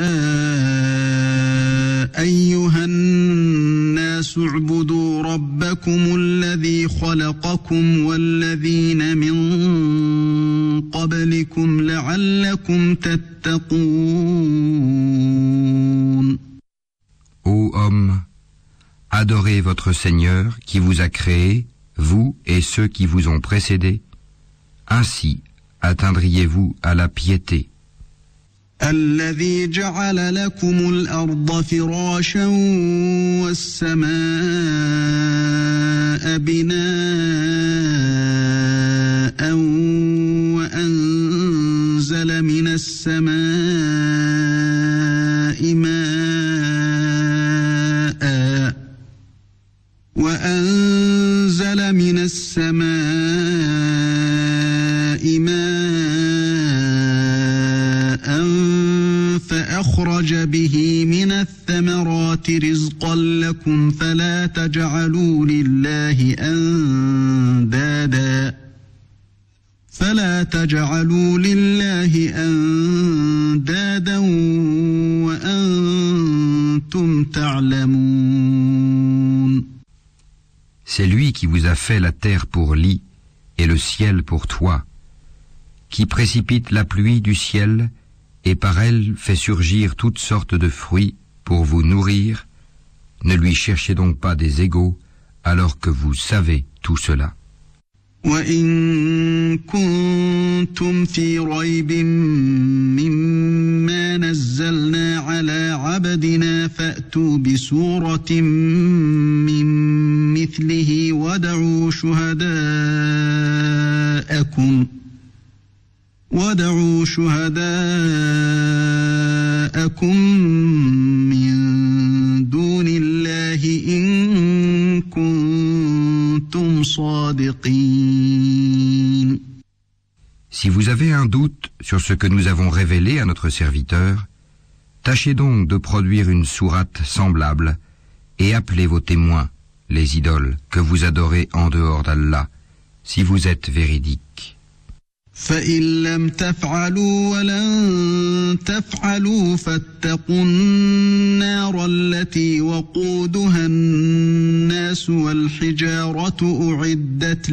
أيها الناس اعبدوا ربكم الذي خلقكم والذين من قبلكم لعلكم تتقون. Ô hommes, adorez votre Seigneur qui vous a créé, vous et ceux qui vous ont précédés. Ainsi atteindriez-vous à la piété. الذي جعل لكم الأرض فراشا والسماء بناء وأنزل من السماء ماء وأنزل من السماء ماء فأخرج به من الثمرات رزقا لكم فلا تجعلوا لله أندادا فلا تجعلوا لله أندادا وأنتم تعلمون. C'est lui qui vous a fait la terre pour lit et le ciel pour toit, qui précipite la pluie du ciel et par elle fait surgir toutes sortes de fruits pour vous nourrir. Ne lui cherchez donc pas des égaux alors que vous savez tout cela. وإن كنتم في ريب مما نزلنا على عبدنا فأتوا بسورة من مثله وادعوا شهداءكم وادعوا شهداءكم من دون الله إن كنتم صادقين. Si vous avez un doute sur ce que nous avons révélé à notre serviteur, tâchez donc de produire une sourate semblable et appelez vos témoins, les idoles que vous adorez en dehors d'Allah, si vous êtes véridiques. فإن لم تفعلوا ولن تفعلوا فاتقوا النار التي وقودها الناس والحجارة أعدت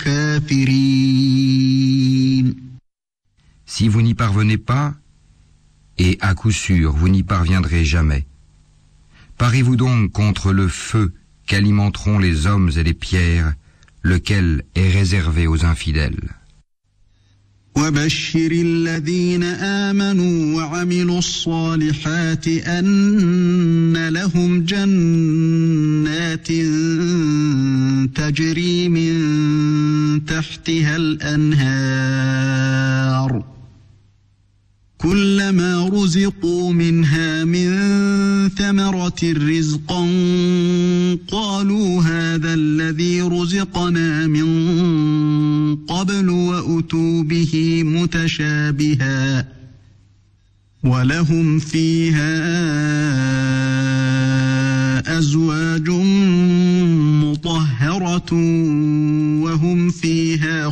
للكافرين. Si vous n'y parvenez pas, et à coup sûr vous n'y parviendrez jamais, parez-vous donc contre le feu qu'alimenteront les hommes et les pierres, lequel est réservé aux infidèles. وبشر الذين آمنوا وعملوا الصالحات أن لهم جنات تجري من تحتها الأنهار كلما رزقوا منها من ثمرة رزقا قالوا هذا الذي رزقنا من قبل وأتوا به متشابها ولهم فيها أزواج مطهرة وهم فيها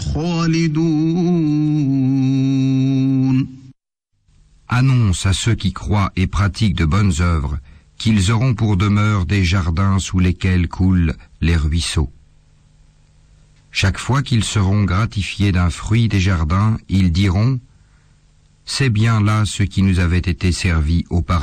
خالدون. Annonce à ceux qui croient et pratiquent de bonnes œuvres qu'ils auront pour demeure des jardins sous lesquels coulent les ruisseaux. Chaque fois qu'ils seront gratifiés d'un fruit des jardins, ils diront « C'est bien là ce qui nous avait été servi auparavant ».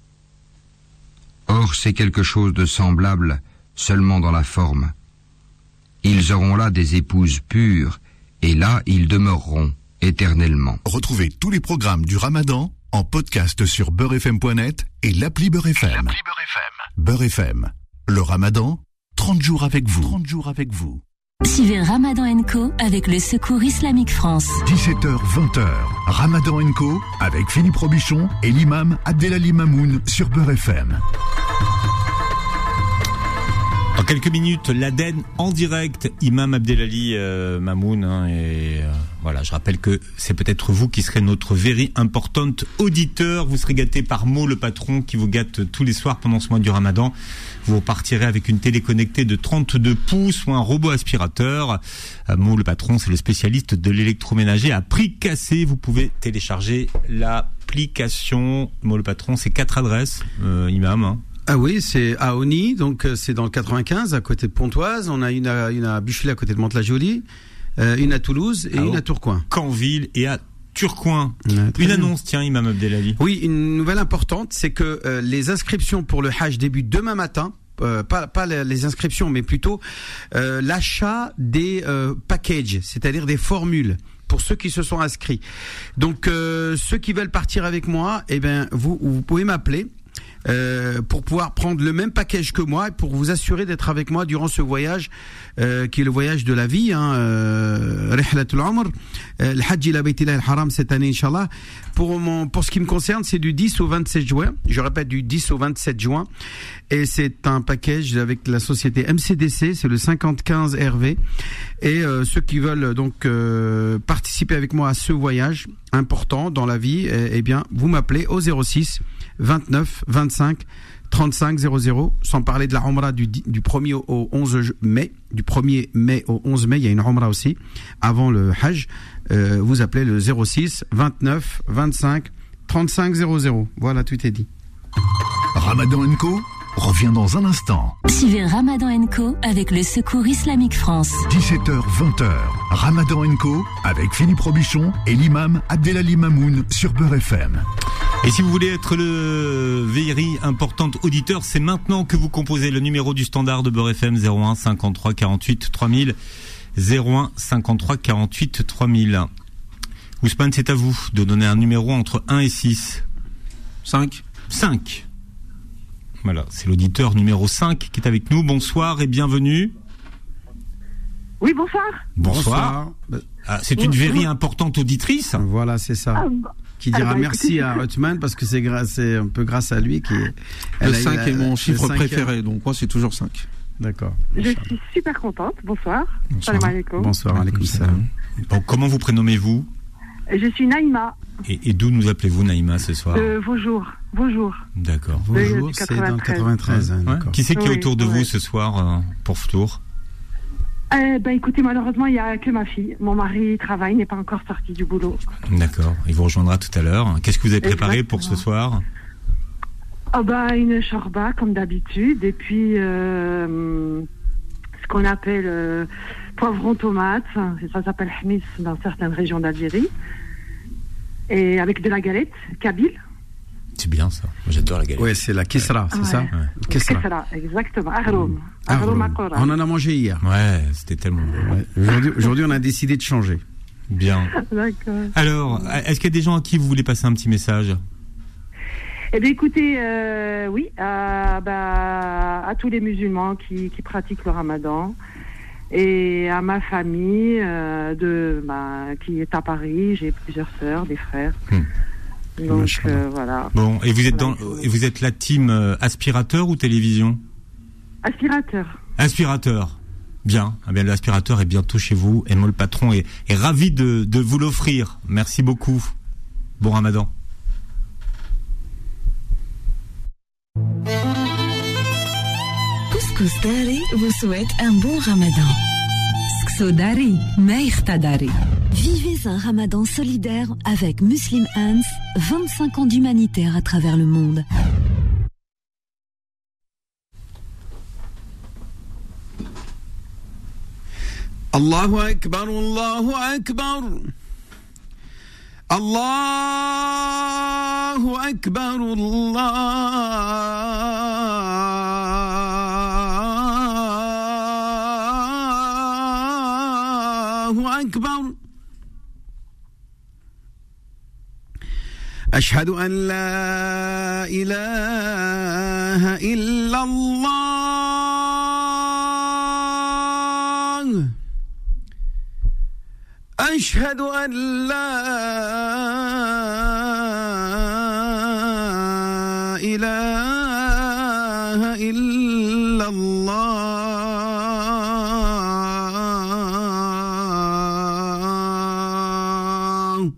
Or c'est quelque chose de semblable seulement dans la forme. Ils auront là des épouses pures, et là ils demeureront éternellement. Retrouvez tous les programmes du Ramadan en podcast sur beurre f m point net et l'appli Beurre F M. L'appli Beurre F M. Beurre F M. Le Ramadan, trente jours avec vous. trente jours avec vous. Suivez Ramadan and Co avec le Secours Islamique France. dix-sept heures vingt Ramadan and Co avec Philippe Robichon et l'imam Abdelali Mamoun sur Beurre F M. Dans quelques minutes, l'Aden en direct, imam Abdelali euh, Mamoun. Hein, et euh, voilà, je rappelle que c'est peut-être vous qui serez notre very importante auditeur. Vous serez gâté par Mo, le patron, qui vous gâte tous les soirs pendant ce mois du Ramadan. Vous repartirez avec une télé connectée de trente-deux pouces ou un robot aspirateur. Euh, Mo, le patron, c'est le spécialiste de l'électroménager à prix cassé. Vous pouvez télécharger l'application. Mo, le patron, c'est quatre adresses, euh, imam. Hein. Ah oui, c'est à Oni, donc c'est dans le quatre-vingt-quinze, à côté de Pontoise. On a une à, une à Buchelet, à côté de Mantes-la-Jolie, euh, une à Toulouse et ah, une à Tourcoing. Canville et à Tourcoing. Ouais, une bien. Annonce, tiens, imam Abdelali. Oui, une nouvelle importante, c'est que euh, les inscriptions pour le Hajj débutent demain matin. Euh, pas, pas les inscriptions, mais plutôt euh, l'achat des euh, packages, c'est-à-dire des formules pour ceux qui se sont inscrits. Donc, euh, ceux qui veulent partir avec moi, eh ben, vous, vous pouvez m'appeler. Euh, pour pouvoir prendre le même package que moi et pour vous assurer d'être avec moi durant ce voyage euh, qui est le voyage de la vie, hein, euh, Rihlatul Umr, euh, le Hajj ila Baytillah al-Haram cette année, Inch'Allah. Pour, mon, pour ce qui me concerne, c'est du dix au vingt-sept juin. Je répète, du dix au vingt-sept juin. Et c'est un package avec la société M C D C, c'est le cinquante quinze R V. Et euh, ceux qui veulent donc euh, participer avec moi à ce voyage important dans la vie, eh, eh bien, vous m'appelez au zéro six vingt-neuf vingt-cinq trente-cinq zéro zéro, sans parler de la Umrah du, du premier au onze mai, du premier mai au onze mai, il y a une Umrah aussi, avant le Hajj, euh, vous appelez le zéro six vingt-neuf vingt-cinq trente-cinq zéro zéro. Voilà, tout est dit. Ramadan and Co revient dans un instant. Suivez Ramadan and Co avec le Secours Islamique France. dix-sept heures vingt Ramadan and Co avec Philippe Robichon et l'imam Abdelali Mamoun sur Beurre F M. Et si vous voulez être le very important auditeur, c'est maintenant que vous composez le numéro du standard de Beurre F M zéro un cinquante-trois quarante-huit trois mille, zéro un cinquante-trois quarante-huit trois mille. Ousmane, c'est à vous de donner un numéro entre un et six. cinq. cinq. Voilà, c'est l'auditeur numéro cinq qui est avec nous. Bonsoir et bienvenue. Oui, bonsoir. Bonsoir. bonsoir. Ah, c'est une very importante auditrice. Voilà, c'est ça. Ah, bah. Qui dira ah bah, merci écoutez, à Othman parce que c'est, gra- c'est un peu grâce à lui qui est... Le cinq est mon chiffre préféré, donc moi c'est toujours cinq. D'accord. Je suis super contente. Bonsoir. Bonsoir. Salam alaikum. Bonsoir, alaikum salam. Bon, comment vous prénommez-vous ? Je suis Naïma. Et, et d'où nous appelez-vous Naïma ce soir ? De Vaujour. Vaujour. D'accord. Vaujour, c'est dans le quatre-vingt-treize. Hein, ouais. Qui c'est qui est oui, autour de oui. vous ce soir euh, pour Ftour ? Euh, ben écoutez, malheureusement, il n'y a que ma fille. Mon mari travaille, n'est pas encore sorti du boulot. D'accord, il vous rejoindra tout à l'heure. Qu'est-ce que vous avez préparé Exactement. pour ce soir ? Oh ben, une shorba, comme d'habitude, et puis euh, ce qu'on appelle euh, poivron tomate, ça s'appelle hmis dans certaines régions d'Algérie, et avec de la galette, kabyle. C'est bien ça, moi j'adore la galette. Oui, c'est la kisra, c'est ouais. ça ouais. Kisra. Kisra, exactement. Aghroum. Aghroum. On en a mangé hier. Ouais, c'était tellement bon. Ouais. Aujourd'hui, aujourd'hui, on a décidé de changer. Bien. D'accord. Alors, est-ce qu'il y a des gens à qui vous voulez passer un petit message ? Eh bien, écoutez, euh, oui, à, bah, à tous les musulmans qui, qui pratiquent le ramadan et à ma famille euh, de, bah, qui est à Paris. J'ai plusieurs sœurs, des frères. Mmh. Donc, euh, voilà. Bon, et vous êtes, dans, et vous êtes la team euh, aspirateur ou télévision ? Aspirateur. Aspirateur. Bien. Eh bien, l'aspirateur est bientôt chez vous. Et moi, le patron, est, est ravi de, de vous l'offrir. Merci beaucoup. Bon ramadan. Couscous Dari vous souhaite un bon ramadan. Skso Dari, Meir Tadari. Vivez un ramadan solidaire avec Muslim Hands, vingt-cinq ans d'humanitaire à travers le monde. Allahu Akbar, Allahu Akbar. Allahu Akbar, Allahu Akbar. أشهد أن لا إله إلا الله. أشهد أن لا إله إلا الله.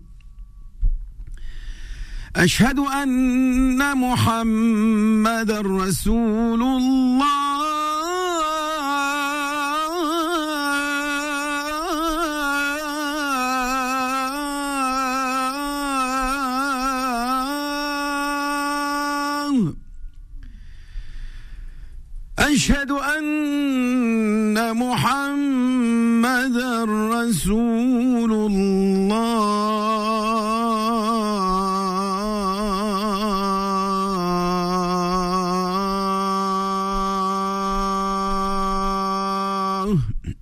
أشهد أن محمد رسول الله. أشهد أن محمد رسول الله.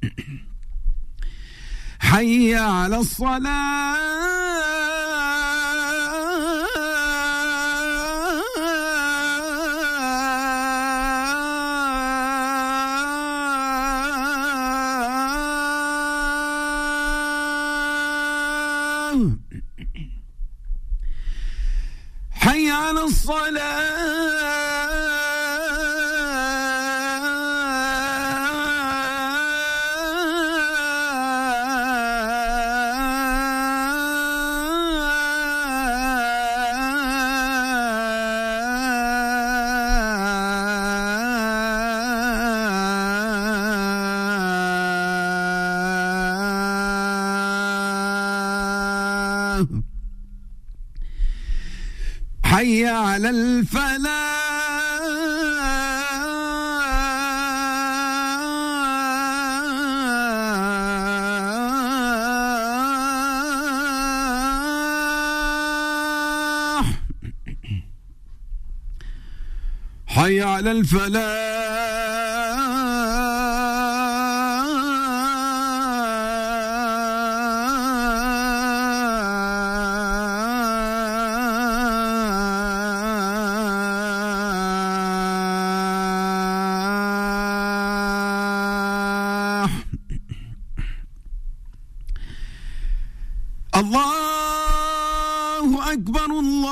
حي على الصلاة. حي على الصلاة. حي على الفلاح. حي على الفلاح. الله أكبر،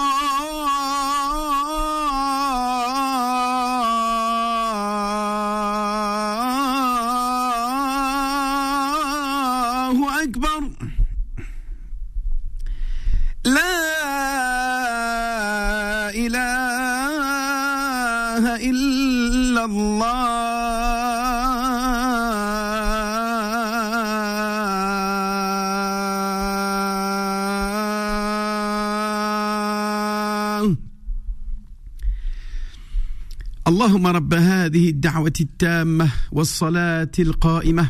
الله أكبر. لا إله إلا الله. اللهم رب هذه الدعوة التامة والصلاة القائمة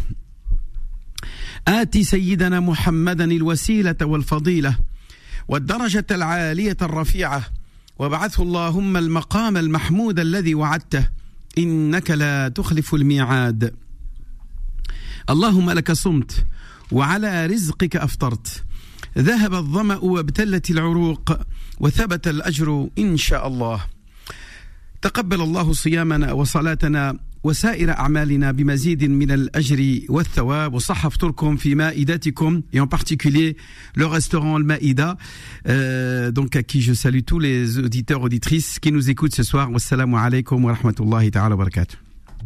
آت سيدنا محمدا الوسيلة والفضيلة والدرجة العالية الرفيعة وابعثه اللهم المقام المحمود الذي وعدته إنك لا تخلف الميعاد. اللهم لك صمت وعلى رزقك أفطرت ذهب الظمأ وابتلت العروق وثبت الأجر إن شاء الله. تقبل الله صيامنا وصلاتنا وسائر أعمالنا بمزيد من الأجر والثواب وصح فطوركم في مائدتكم et en particulier le restaurant Al-Maïda euh, donc à qui je salue tous les auditeurs auditrices qui nous écoutent ce soir. Wassalamu alaikum wa rahmatullahi ta'ala wa barakatuh.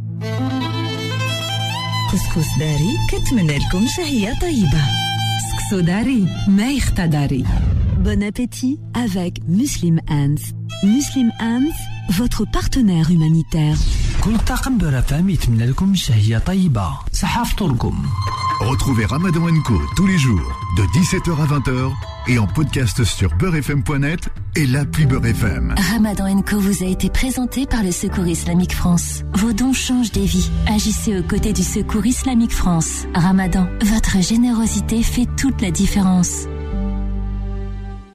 كسكس داري كتمنى لكم شهية طيبة. سكسو داري ما يختداري. Bon appétit avec Muslim Hands. Muslim Hands, votre partenaire humanitaire. كل طاقم برفام يتمنى لكم شهية طيبة. صحة فطوركم. Retrouvez Ramadan and Co tous les jours de dix-sept heures à vingt heures et en podcast sur beurre f m point net et l'appli Beurre F M. Ramadan and Co vous a été présenté par le Secours Islamique France. Vos dons changent des vies. Agissez aux côtés du Secours Islamique France. Ramadan, votre générosité fait toute la différence.